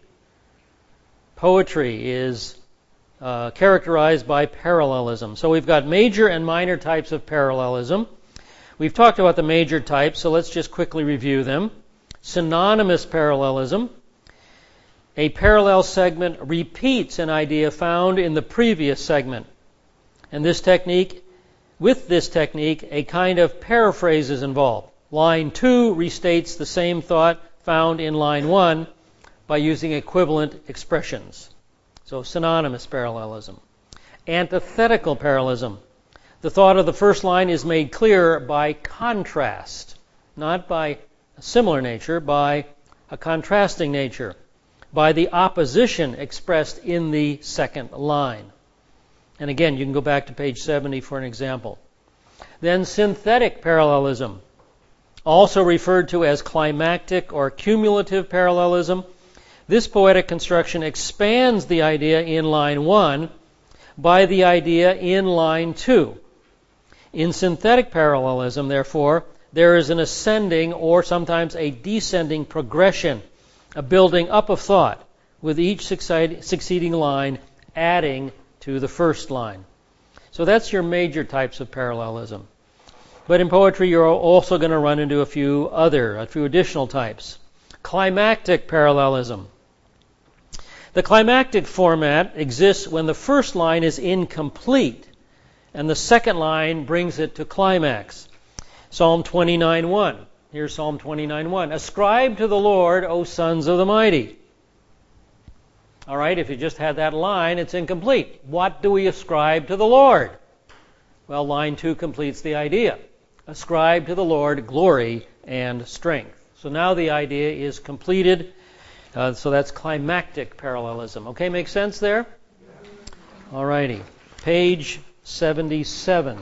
Poetry is uh, characterized by parallelism. So we've got major and minor types of parallelism. We've talked about the major types, so let's just quickly review them. Synonymous parallelism. A parallel segment repeats an idea found in the previous segment. And this technique, with this technique, a kind of paraphrase is involved. Line two restates the same thought found in line one by using equivalent expressions. So synonymous parallelism. Antithetical parallelism. The thought of the first line is made clearer by contrast, not by a similar nature, by a contrasting nature, by the opposition expressed in the second line. And again, you can go back to page seventy for an example. Then synthetic parallelism, also referred to as climactic or cumulative parallelism. This poetic construction expands the idea in line one by the idea in line two. In synthetic parallelism, therefore, there is an ascending or sometimes a descending progression, a building up of thought, with each succeeding line adding to the first line. So that's your major types of parallelism. But in poetry, you're also going to run into a few other, a few additional types. Climactic parallelism. The climactic format exists when the first line is incomplete and the second line brings it to climax. Psalm twenty-nine one. Here's Psalm twenty-nine one. Ascribe to the Lord, O sons of the mighty. All right, if you just had that line, it's incomplete. What do we ascribe to the Lord? Well, line two completes the idea. Ascribe to the Lord glory and strength. So now the idea is completed. Uh, so that's climactic parallelism. Okay, make sense there? All righty. Page seventy-seven.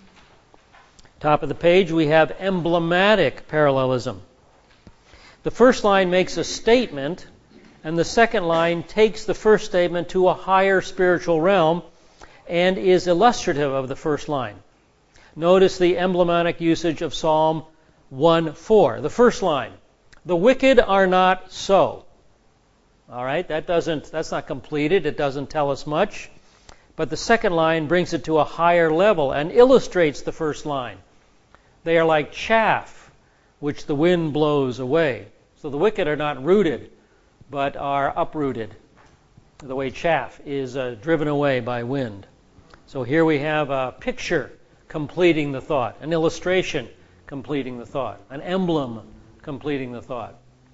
Top of the page, we have emblematic parallelism. The first line makes a statement, and the second line takes the first statement to a higher spiritual realm and is illustrative of the first line. Notice the emblematic usage of Psalm one four. The first line, the wicked are not so. All right, that doesn't, that's not completed. It doesn't tell us much. But the second line brings it to a higher level and illustrates the first line. They are like chaff, which the wind blows away. So the wicked are not rooted, but are uprooted, the way chaff is uh, driven away by wind. So here we have a picture completing the thought, an illustration completing the thought, an emblem completing the thought.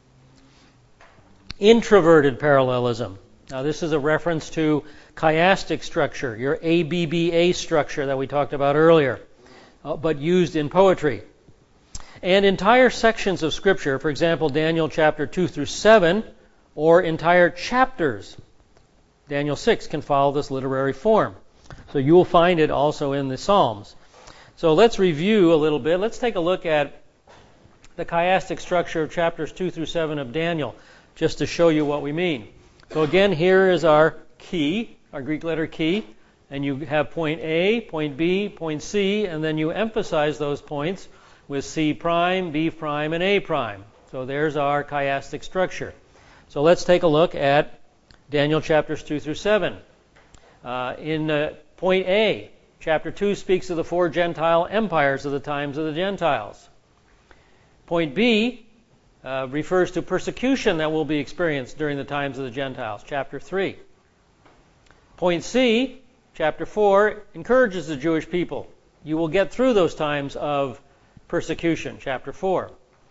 Introverted parallelism. Now this is a reference to chiastic structure, your A B B A structure that we talked about earlier, uh, but used in poetry. And entire sections of Scripture, for example, Daniel chapter two through seven, or entire chapters. Daniel six can follow this literary form. So you will find it also in the Psalms. So let's review a little bit. Let's take a look at the chiastic structure of chapters two through seven of Daniel, just to show you what we mean. So again, here is our key, our Greek letter key, and you have point A, point B, point C, and then you emphasize those points with C prime, B prime, and A prime. So there's our chiastic structure. So let's take a look at Daniel chapters two through seven. Uh, in uh, point A, chapter two speaks of the four Gentile empires of the times of the Gentiles. Point B uh, refers to persecution that will be experienced during the times of the Gentiles, chapter three. Point C, chapter four, encourages the Jewish people. You will get through those times of persecution, chapter four.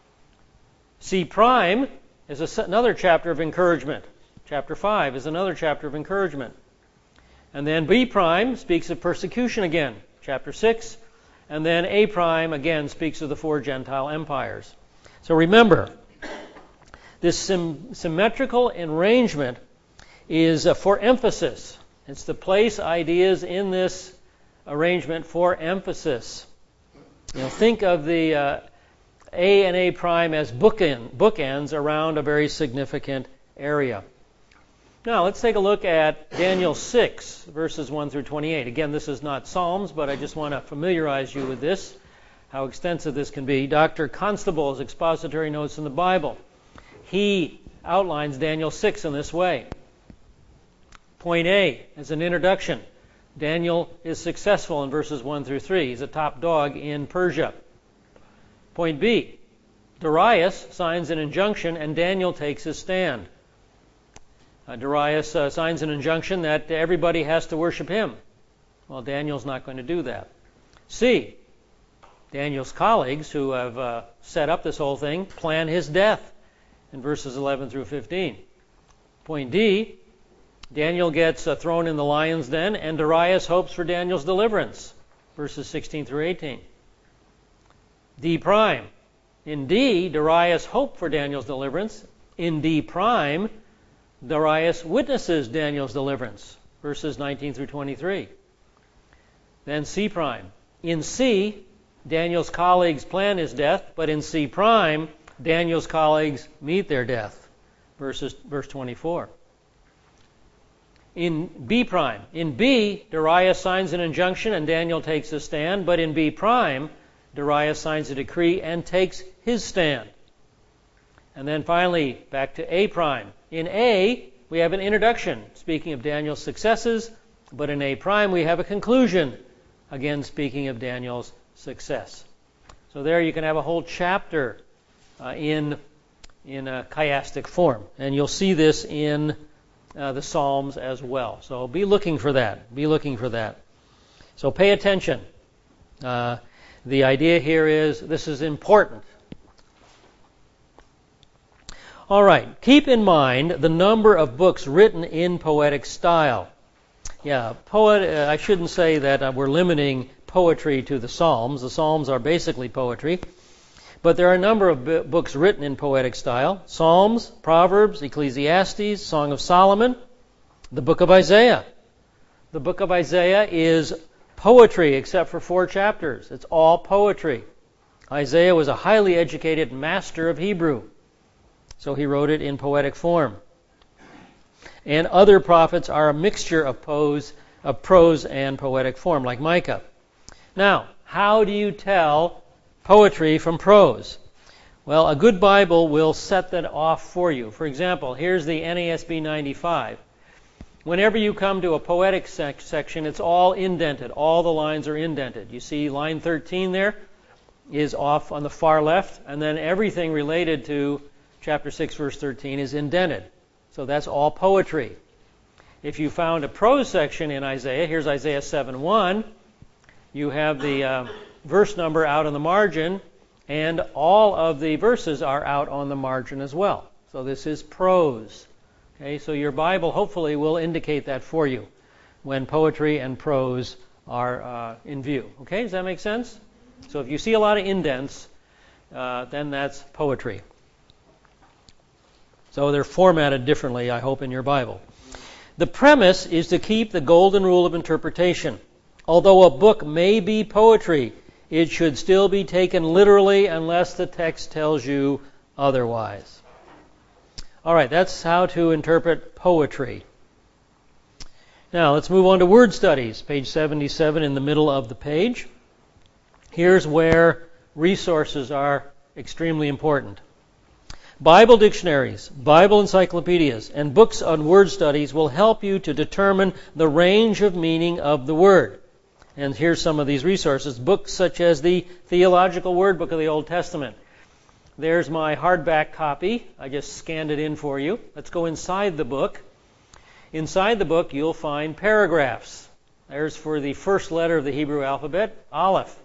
C prime is a, another chapter of encouragement. Chapter five is another chapter of encouragement. And then B prime speaks of persecution again, chapter six. And then A prime again speaks of the four Gentile empires. So remember, this sym- symmetrical arrangement is uh, for emphasis. It's to place ideas in this arrangement for emphasis. You know, think of the uh, A and A prime as bookend, bookends around a very significant area. Now, let's take a look at Daniel six, verses one through twenty-eight. Again, this is not Psalms, but I just want to familiarize you with this, how extensive this can be. Doctor Constable's expository notes in the Bible. He outlines Daniel six in this way. Point A, as an introduction, Daniel is successful in verses one through three. He's a top dog in Persia. Point B, Darius signs an injunction and Daniel takes his stand. Uh, Darius uh, signs an injunction that everybody has to worship him. Well, Daniel's not going to do that. C, Daniel's colleagues who have uh, set up this whole thing plan his death in verses eleven through fifteen. Point D, Daniel gets uh, thrown in the lion's den, and Darius hopes for Daniel's deliverance, verses sixteen through eighteen. D prime, in D, Darius hoped for Daniel's deliverance. In D prime, Darius witnesses Daniel's deliverance, verses nineteen through twenty-three. Then C prime. In C, Daniel's colleagues plan his death, but in C prime, Daniel's colleagues meet their death, verses, verse twenty-four. In B prime. In B, Darius signs an injunction and Daniel takes a stand, but in B prime, Darius signs a decree and takes his stand. And then finally, back to A prime. In A, we have an introduction, speaking of Daniel's successes, but in A prime, we have a conclusion, again speaking of Daniel's success. So there you can have a whole chapter uh, in, in a chiastic form. And you'll see this in uh, the Psalms as well. So be looking for that. Be looking for that. So pay attention. Uh, the idea here is this is important. All right, keep in mind the number of books written in poetic style. Yeah, poet. Uh, I shouldn't say that uh, we're limiting poetry to the Psalms. The Psalms are basically poetry. But there are a number of b- books written in poetic style. Psalms, Proverbs, Ecclesiastes, Song of Solomon, the book of Isaiah. The book of Isaiah is poetry except for four chapters. It's all poetry. Isaiah was a highly educated master of Hebrew. So he wrote it in poetic form. And other prophets are a mixture of prose, of prose and poetic form, like Micah. Now, how do you tell poetry from prose? Well, a good Bible will set that off for you. For example, here's the N A S B ninety-five. Whenever you come to a poetic sec- section, it's all indented. All the lines are indented. You see line thirteen there is off on the far left, and then everything related to chapter six, verse thirteen is indented. So that's all poetry. If you found a prose section in Isaiah, here's Isaiah seven one, you have the uh, verse number out on the margin, and all of the verses are out on the margin as well. So this is prose. Okay, so your Bible hopefully will indicate that for you when poetry and prose are uh, in view. Okay, does that make sense? So if you see a lot of indents, uh, then that's poetry. So they're formatted differently, I hope, in your Bible. The premise is to keep the golden rule of interpretation. Although a book may be poetry, it should still be taken literally unless the text tells you otherwise. All right, that's how to interpret poetry. Now, let's move on to word studies, page seventy-seven in the middle of the page. Here's where resources are extremely important. Bible dictionaries, Bible encyclopedias, and books on word studies will help you to determine the range of meaning of the word. And here's some of these resources. Books such as the Theological Word Book of the Old Testament. There's my hardback copy. I just scanned it in for you. Let's go inside the book. Inside the book, you'll find paragraphs. There's for the first letter of the Hebrew alphabet, Aleph.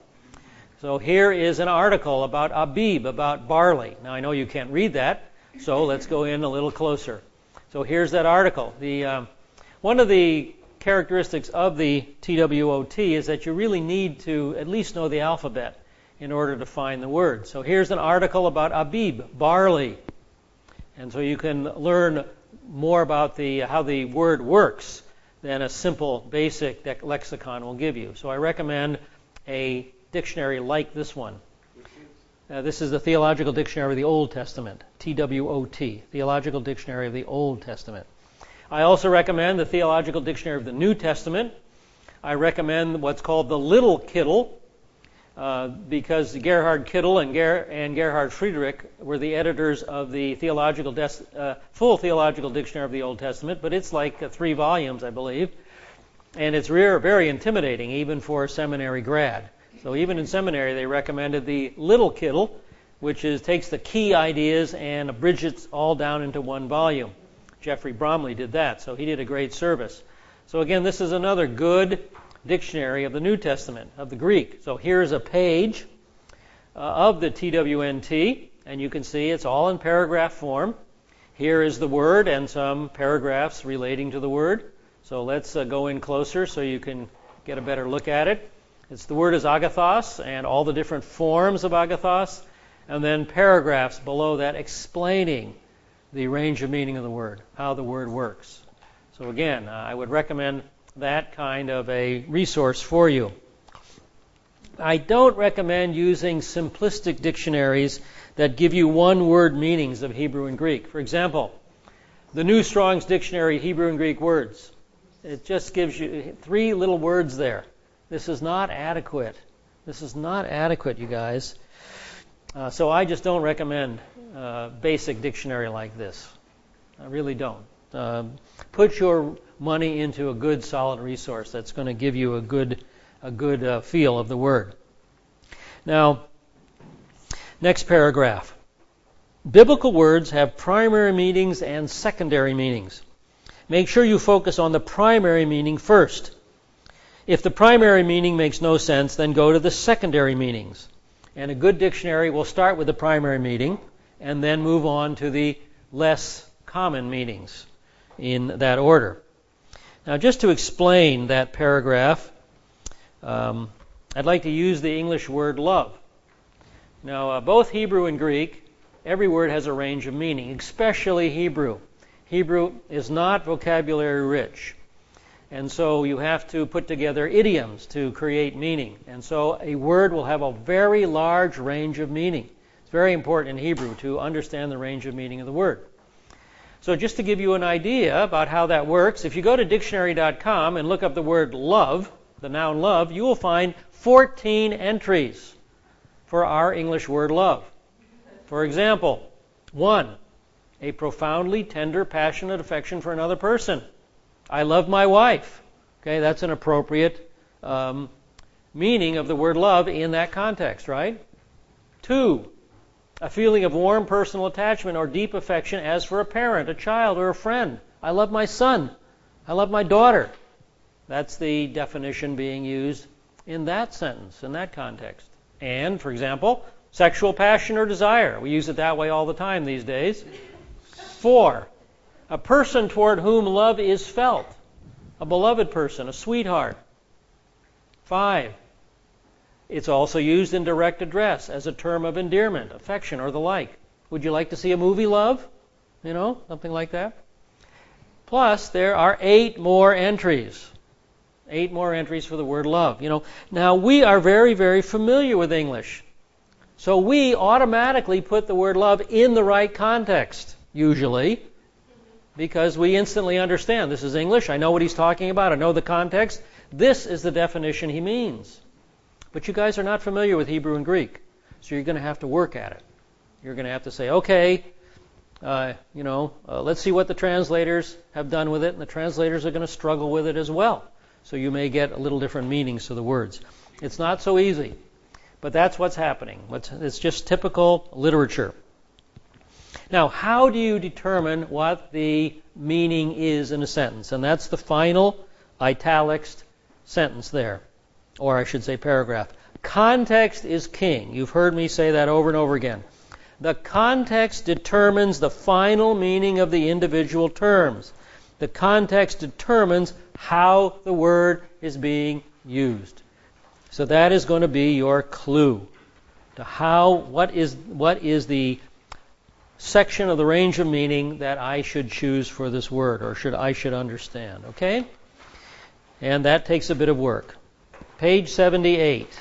So here is an article about Abib, about barley. Now, I know you can't read that, so let's go in a little closer. So here's that article. The um, one of the characteristics of the T W O T is that you really need to at least know the alphabet in order to find the word. So here's an article about Abib, barley. And so you can learn more about the how the word works than a simple, basic lexicon will give you. So I recommend a dictionary like this one. Uh, this is the Theological Dictionary of the Old Testament, T W O T, Theological Dictionary of the Old Testament. I also recommend the Theological Dictionary of the New Testament. I recommend what's called the Little Kittel, uh, because Gerhard Kittel and, Ger- and Gerhard Friedrich were the editors of the theological des- uh, full Theological Dictionary of the Old Testament, but it's like uh, three volumes, I believe, and it's re- very intimidating even for a seminary grad. So even in seminary, they recommended the Little Kittel, which is takes the key ideas and abridges it all down into one volume. Jeffrey Bromley did that, so he did a great service. So again, this is another good dictionary of the New Testament, of the Greek. So here's a page uh, of the T W N T, and you can see it's all in paragraph form. Here is the word and some paragraphs relating to the word. So let's uh, go in closer so you can get a better look at it. It's the word is agathos and all the different forms of agathos, and then paragraphs below that explaining the range of meaning of the word, how the word works. So again, uh, I would recommend that kind of a resource for you. I don't recommend using simplistic dictionaries that give you one-word meanings of Hebrew and Greek. For example, the New Strong's Dictionary, Hebrew and Greek Words. It just gives you three little words there. This is not adequate. This is not adequate, you guys. Uh, so I just don't recommend a basic dictionary like this. I really don't. Uh, put your money into a good, solid resource that's going to give you a good, a good uh, feel of the word. Now, next paragraph. Biblical words have primary meanings and secondary meanings. Make sure you focus on the primary meaning first. If the primary meaning makes no sense, then go to the secondary meanings. And a good dictionary will start with the primary meaning and then move on to the less common meanings in that order. Now, just to explain that paragraph, um, I'd like to use the English word love. Now, uh, both Hebrew and Greek, every word has a range of meaning, especially Hebrew. Hebrew is not vocabulary rich. And so you have to put together idioms to create meaning. And so a word will have a very large range of meaning. It's very important in Hebrew to understand the range of meaning of the word. So just to give you an idea about how that works, if you go to dictionary dot com and look up the word love, the noun love, you will find fourteen entries for our English word love. For example, one, a profoundly tender, passionate affection for another person. I love my wife. Okay, that's an appropriate um, meaning of the word love in that context, right? Two, a feeling of warm personal attachment or deep affection as for a parent, a child, or a friend. I love my son. I love my daughter. That's the definition being used in that sentence, in that context. And, for example, sexual passion or desire. We use it that way all the time these days. Four, a person toward whom love is felt. A beloved person, a sweetheart. Five, it's also used in direct address as a term of endearment, affection, or the like. Would you like to see a movie, love? you know, something like that. Plus, there are eight more entries. Eight more entries for the word love. You know, now we are very, very familiar with English. So we automatically put the word love in the right context, usually, because we instantly understand. This is English. I know what he's talking about. I know the context. This is the definition he means. But you guys are not familiar with Hebrew and Greek, so you're going to have to work at it. You're going to have to say, okay, uh, you know, uh, let's see what the translators have done with it, and the translators are going to struggle with it as well. So you may get a little different meanings to the words. It's not so easy, but that's what's happening. It's just typical literature. Now, how do you determine what the meaning is in a sentence? And that's the final italics sentence there, or I should say paragraph. Context is king. You've heard me say that over and over again. The context determines the final meaning of the individual terms. The context determines how the word is being used. So that is going to be your clue to how, what is, what is the section of the range of meaning that I should choose for this word, or should I should understand. Okay? And that takes a bit of work. Page seventy-eight.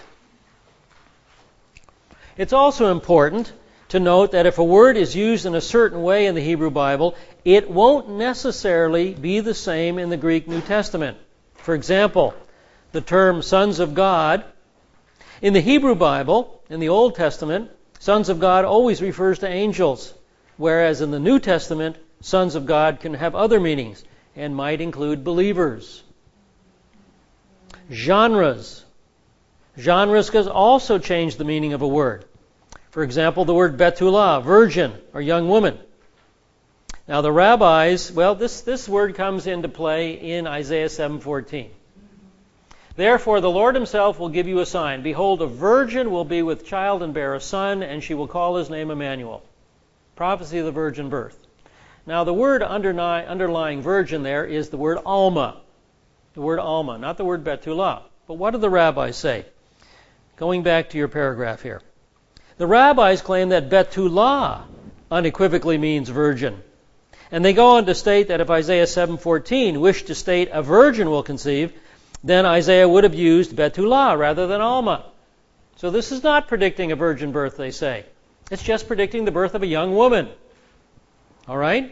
It's also important to note that if a word is used in a certain way in the Hebrew Bible, it won't necessarily be the same in the Greek New Testament. For example, the term sons of God, in the Hebrew Bible, in the Old Testament, sons of God always refers to angels, whereas in the New Testament, sons of God can have other meanings and might include believers. Genres. Genres can also change the meaning of a word. For example, the word betulah, virgin or young woman. Now the rabbis, well, this, this word comes into play in Isaiah seven fourteen. Therefore the Lord himself will give you a sign. Behold, a virgin will be with child and bear a son, and she will call his name Emmanuel. Prophecy of the virgin birth. Now the word underlying virgin there is the word alma. The word alma, not the word betulah. But what do the rabbis say? Going back to your paragraph here. The rabbis claim that betulah unequivocally means virgin. And they go on to state that if Isaiah seven fourteen wished to state a virgin will conceive, then Isaiah would have used betulah rather than alma. So this is not predicting a virgin birth, they say. It's just predicting the birth of a young woman. All right?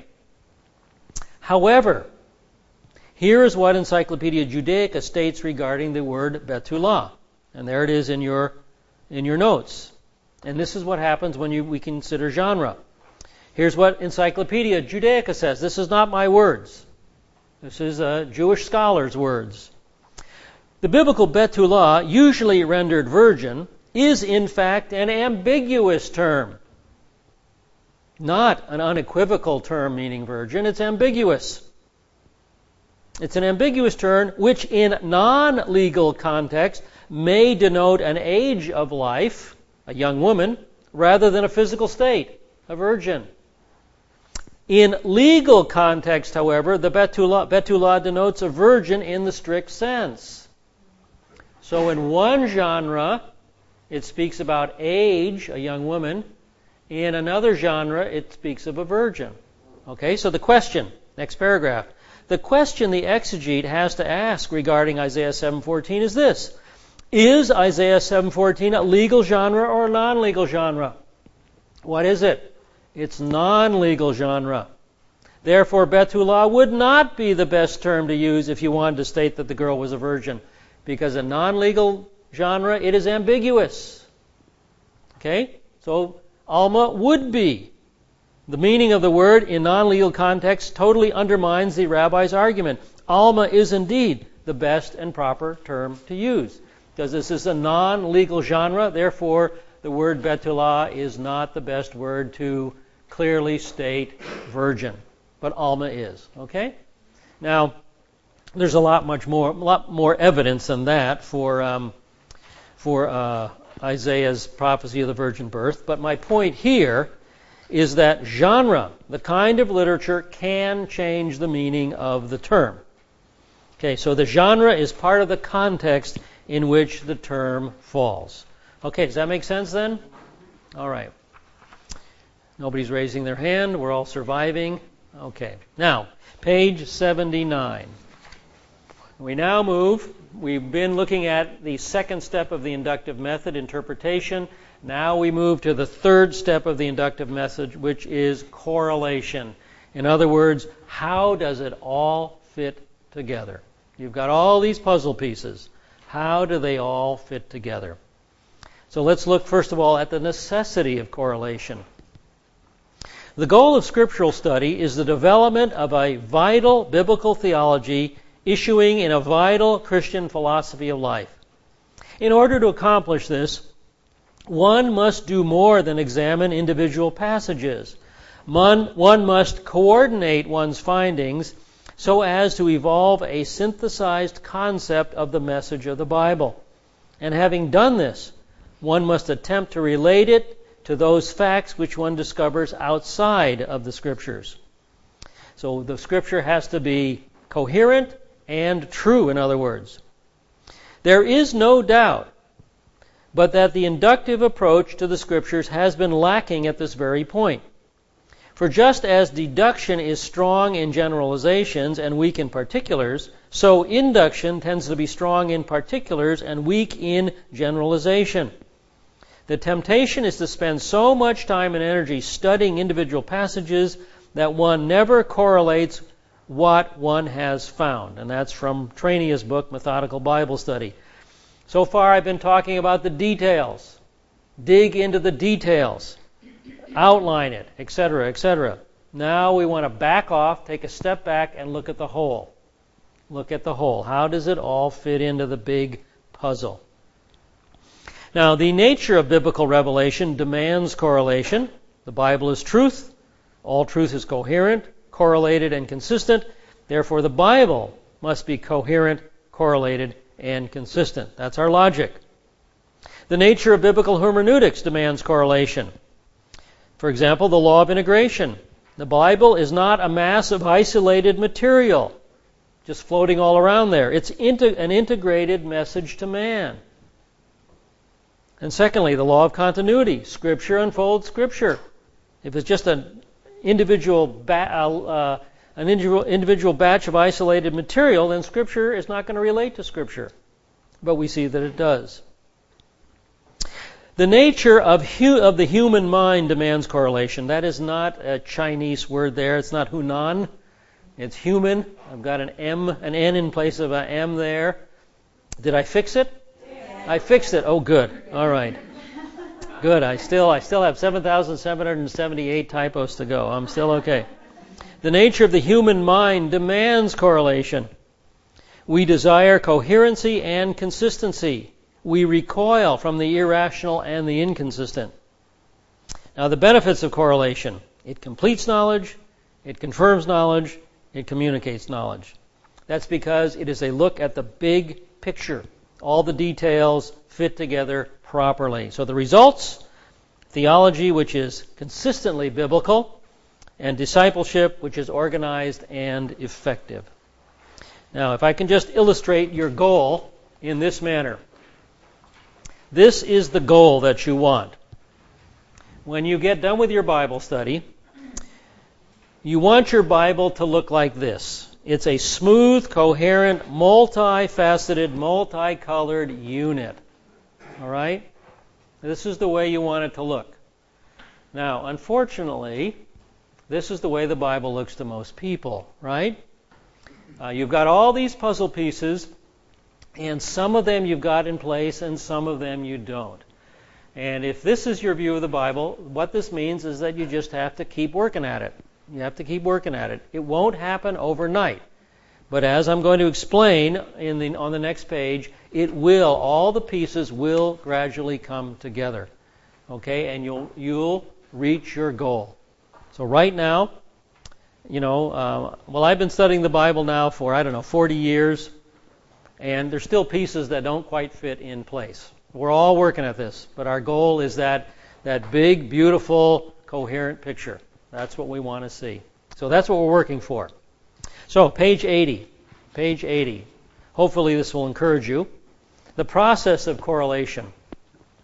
However, here is what Encyclopedia Judaica states regarding the word betulah. And there it is in your, in your notes. And this is what happens when you, we consider genre. Here's what Encyclopedia Judaica says. This is not my words. This is uh, Jewish scholars' words. The biblical betulah, usually rendered virgin, is in fact an ambiguous term. Not an unequivocal term meaning virgin. It's ambiguous. It's an ambiguous term which in non-legal context may denote an age of life, a young woman, rather than a physical state, a virgin. In legal context, however, the betulah, betulah denotes a virgin in the strict sense. So in one genre, it speaks about age, a young woman. In another genre, it speaks of a virgin. Okay, so the question, next paragraph. The question the exegete has to ask regarding Isaiah seven fourteen is this. Is Isaiah seven fourteen a legal genre or a non-legal genre? What is it? It's non-legal genre. Therefore, betulah would not be the best term to use if you wanted to state that the girl was a virgin. Because in non-legal genre, it is ambiguous. Okay? So, alma would be. The meaning of the word in non-legal context totally undermines the rabbi's argument. Alma is indeed the best and proper term to use. Because this is a non-legal genre, therefore the word betulah is not the best word to clearly state virgin. But alma is. Okay? Now, there's a lot much more, a lot more evidence than that for um, for uh, Isaiah's prophecy of the virgin birth. But my point here is that genre, the kind of literature, can change the meaning of the term. Okay, so the genre is part of the context in which the term falls. Okay, does that make sense then? All right. Nobody's raising their hand. We're all surviving. Okay. Now, page seventy-nine. We now move. We've been looking at the second step of the inductive method, interpretation. Now we move to the third step of the inductive method, which is correlation. In other words, how does it all fit together? You've got all these puzzle pieces. How do they all fit together? So let's look first of all at the necessity of correlation. The goal of scriptural study is the development of a vital biblical theology issuing in a vital Christian philosophy of life. In order to accomplish this, one must do more than examine individual passages. One, one must coordinate one's findings so as to evolve a synthesized concept of the message of the Bible. And having done this, one must attempt to relate it to those facts which one discovers outside of the Scriptures. So the Scripture has to be coherent and true, in other words. There is no doubt but that the inductive approach to the Scriptures has been lacking at this very point. For just as deduction is strong in generalizations and weak in particulars, so induction tends to be strong in particulars and weak in generalization. The temptation is to spend so much time and energy studying individual passages that one never correlates what one has found. And that's from Trainia's book, Methodical Bible Study. So far I've been talking about the details. Dig into the details. Outline it, et cetera, et cetera. Now we want to back off, take a step back, and look at the whole. Look at the whole. How does it all fit into the big puzzle? Now, the nature of biblical revelation demands correlation. The Bible is truth. All truth is coherent, correlated, and consistent. Therefore, the Bible must be coherent, correlated, and consistent. That's our logic. The nature of biblical hermeneutics demands correlation. For example, the law of integration. The Bible is not a mass of isolated material just floating all around there. It's an integrated message to man. And secondly, the law of continuity. Scripture unfolds Scripture. If it's just an individual, ba- uh, an individual, individual batch of isolated material, then Scripture is not going to relate to Scripture. But we see that it does. The nature of, hu- of the human mind demands correlation. That is not a Chinese word there. It's not Hunan. It's human. I've got an M, an N in place of an M there. Did I fix it? Yeah. I fixed it. Oh, good. All right. Good. I still, I still have seven thousand seven hundred seventy-eight typos to go. I'm still okay. The nature of the human mind demands correlation. We desire coherency and consistency. We recoil from the irrational and the inconsistent. Now, the benefits of correlation. It completes knowledge, it confirms knowledge, it communicates knowledge. That's because it is a look at the big picture. All the details fit together properly. So the results, theology which is consistently biblical, and discipleship which is organized and effective. Now, if I can just illustrate your goal in this manner. This is the goal that you want. When you get done with your Bible study, you want your Bible to look like this. It's a smooth, coherent, multifaceted, multicolored unit. All right? This is the way you want it to look. Now, unfortunately, this is the way the Bible looks to most people, right? Uh, you've got all these puzzle pieces, and some of them you've got in place, and some of them you don't. And if this is your view of the Bible, what this means is that you just have to keep working at it. You have to keep working at it. It won't happen overnight. But as I'm going to explain in the, on the next page, it will, all the pieces will gradually come together. Okay? And you'll, you'll reach your goal. So right now, you know, uh, well, I've been studying the Bible now for, I don't know, forty years. And there's still pieces that don't quite fit in place. We're all working at this, but our goal is that that big, beautiful, coherent picture. That's what we want to see. So that's what we're working for. So page eighty. Page eighty. Hopefully this will encourage you. The process of correlation.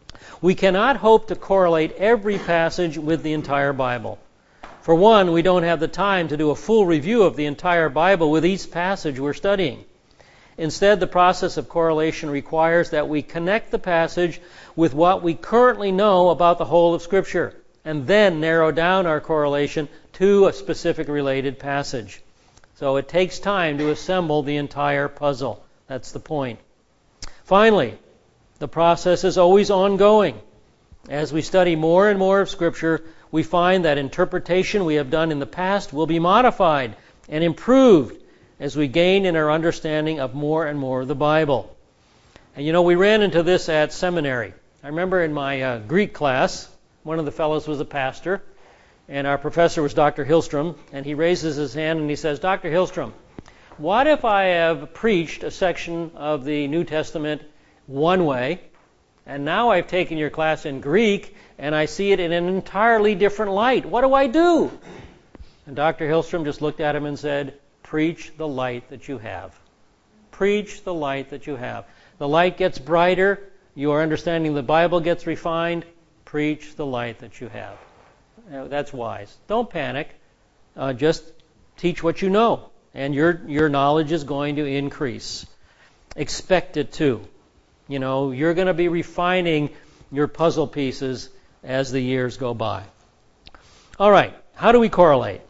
We cannot hope to correlate every passage with the entire Bible. For one, we don't have the time to do a full review of the entire Bible with each passage we're studying. Instead, the process of correlation requires that we connect the passage with what we currently know about the whole of Scripture, and then narrow down our correlation to a specific related passage. So it takes time to assemble the entire puzzle. That's the point. Finally, the process is always ongoing. As we study more and more of Scripture, we find that interpretation we have done in the past will be modified and improved as we gain in our understanding of more and more of the Bible. And you know, we ran into this at seminary. I remember in my uh, Greek class, one of the fellows was a pastor, and our professor was Doctor Hillstrom, and he raises his hand and he says, Doctor Hillstrom, what if I have preached a section of the New Testament one way, and now I've taken your class in Greek, and I see it in an entirely different light? What do I do? And Doctor Hillstrom just looked at him and said, preach the light that you have. Preach the light that you have. The light gets brighter, your understanding of the Bible gets refined. Preach the light that you have. Now, that's wise. Don't panic. Uh, just teach what you know, and your your knowledge is going to increase. Expect it to. You know, you're going to be refining your puzzle pieces as the years go by. All right, how do we correlate?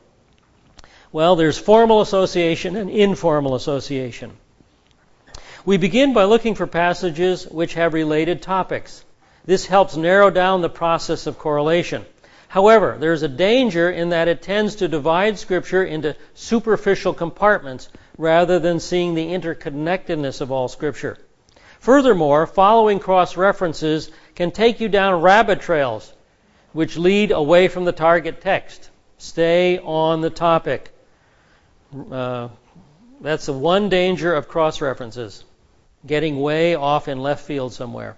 Well, there's formal association and informal association. We begin by looking for passages which have related topics. This helps narrow down the process of correlation. However, there's a danger in that it tends to divide Scripture into superficial compartments rather than seeing the interconnectedness of all Scripture. Furthermore, following cross-references can take you down rabbit trails which lead away from the target text. Stay on the topic. Uh, that's the one danger of cross-references, getting way off in left field somewhere.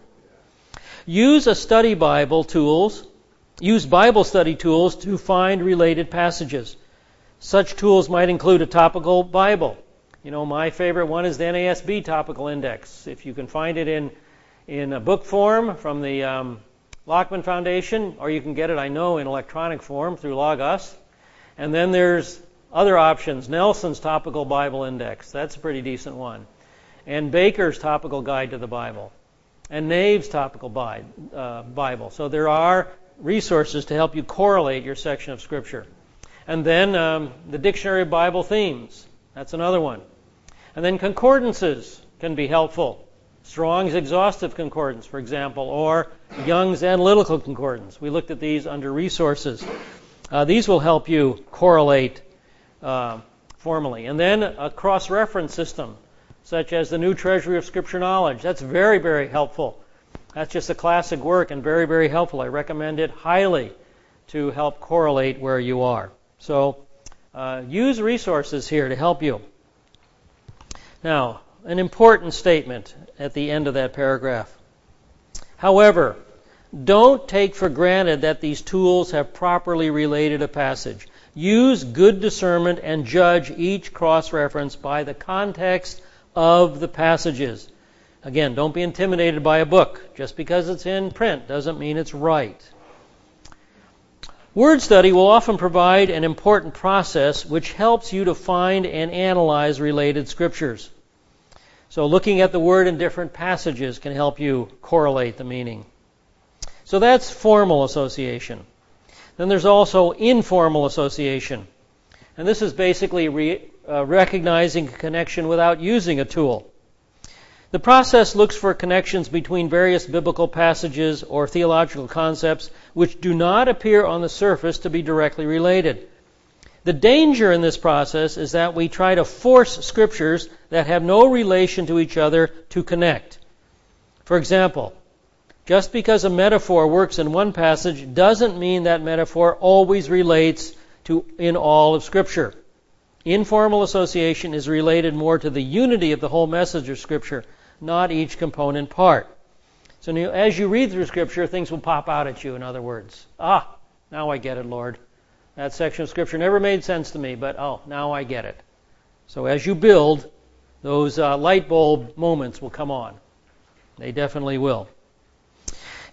Use a study Bible tools, use Bible study tools to find related passages. Such tools might include a topical Bible. You know, my favorite one is the N A S B Topical Index. If you can find it in in a book form from the um, Lockman Foundation, or you can get it, I know, in electronic form through Logos. And then there's other options. Nelson's Topical Bible Index. That's a pretty decent one. And Baker's Topical Guide to the Bible. And Nave's Topical Bi- uh, Bible. So there are resources to help you correlate your section of Scripture. And then um, the Dictionary of Bible Themes. That's another one. And then concordances can be helpful. Strong's Exhaustive Concordance, for example, or Young's Analytical Concordance. We looked at these under resources. Uh, these will help you correlate uh, formally. And then a cross-reference system, such as the New Treasury of Scripture Knowledge. That's very, very helpful. That's just a classic work and very, very helpful. I recommend it highly to help correlate where you are. So uh, use resources here to help you. Now, an important statement at the end of that paragraph. However, don't take for granted that these tools have properly related a passage. Use good discernment and judge each cross-reference by the context of the passages. Again, don't be intimidated by a book. Just because it's in print doesn't mean it's right. Word study will often provide an important process which helps you to find and analyze related scriptures. So looking at the word in different passages can help you correlate the meaning. So that's formal association. Then there's also informal association. And this is basically re, uh, recognizing a connection without using a tool. The process looks for connections between various biblical passages or theological concepts which do not appear on the surface to be directly related. The danger in this process is that we try to force scriptures that have no relation to each other to connect. For example, just because a metaphor works in one passage doesn't mean that metaphor always relates to in all of Scripture. Informal association is related more to the unity of the whole message of Scripture, not each component part. So now, as you read through Scripture, things will pop out at you, in other words. Ah, now I get it, Lord. That section of Scripture never made sense to me, but oh, now I get it. So as you build, those uh, light bulb moments will come on. They definitely will.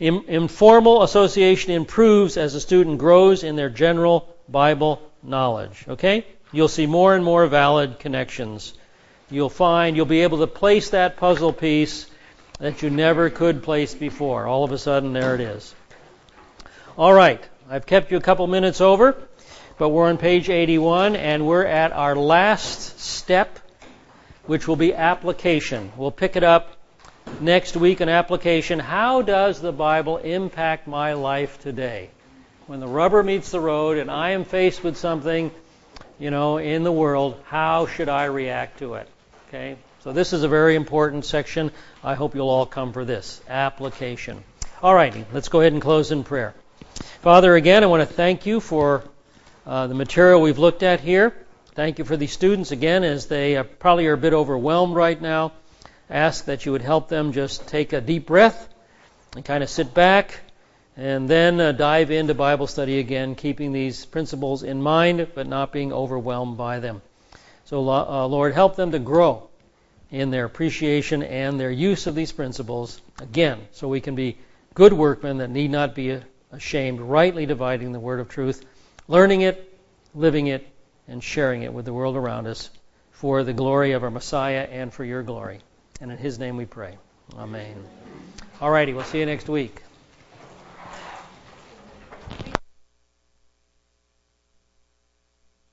In, informal association improves as a student grows in their general Bible knowledge. Okay? You'll see more and more valid connections. You'll find you'll be able to place that puzzle piece that you never could place before. All of a sudden, there it is. All right. I've kept you a couple minutes over, but we're on page eighty-one, and we're at our last step, which will be application. We'll pick it up next week in application. How does the Bible impact my life today? When the rubber meets the road and I am faced with something, you know, in the world, how should I react to it? Okay? So this is a very important section. I hope you'll all come for this. Application. All righty, let's go ahead and close in prayer. Father, again, I want to thank you for uh, the material we've looked at here. Thank you for these students, again, as they uh, probably are a bit overwhelmed right now. Ask that you would help them just take a deep breath and kind of sit back and then uh, dive into Bible study again, keeping these principles in mind but not being overwhelmed by them. So, uh, Lord, help them to grow in their appreciation and their use of these principles, again, so we can be good workmen that need not be ashamed, rightly dividing the word of truth, learning it, living it, and sharing it with the world around us for the glory of our Messiah and for your glory. And in his name we pray. Amen. All righty, we'll see you next week.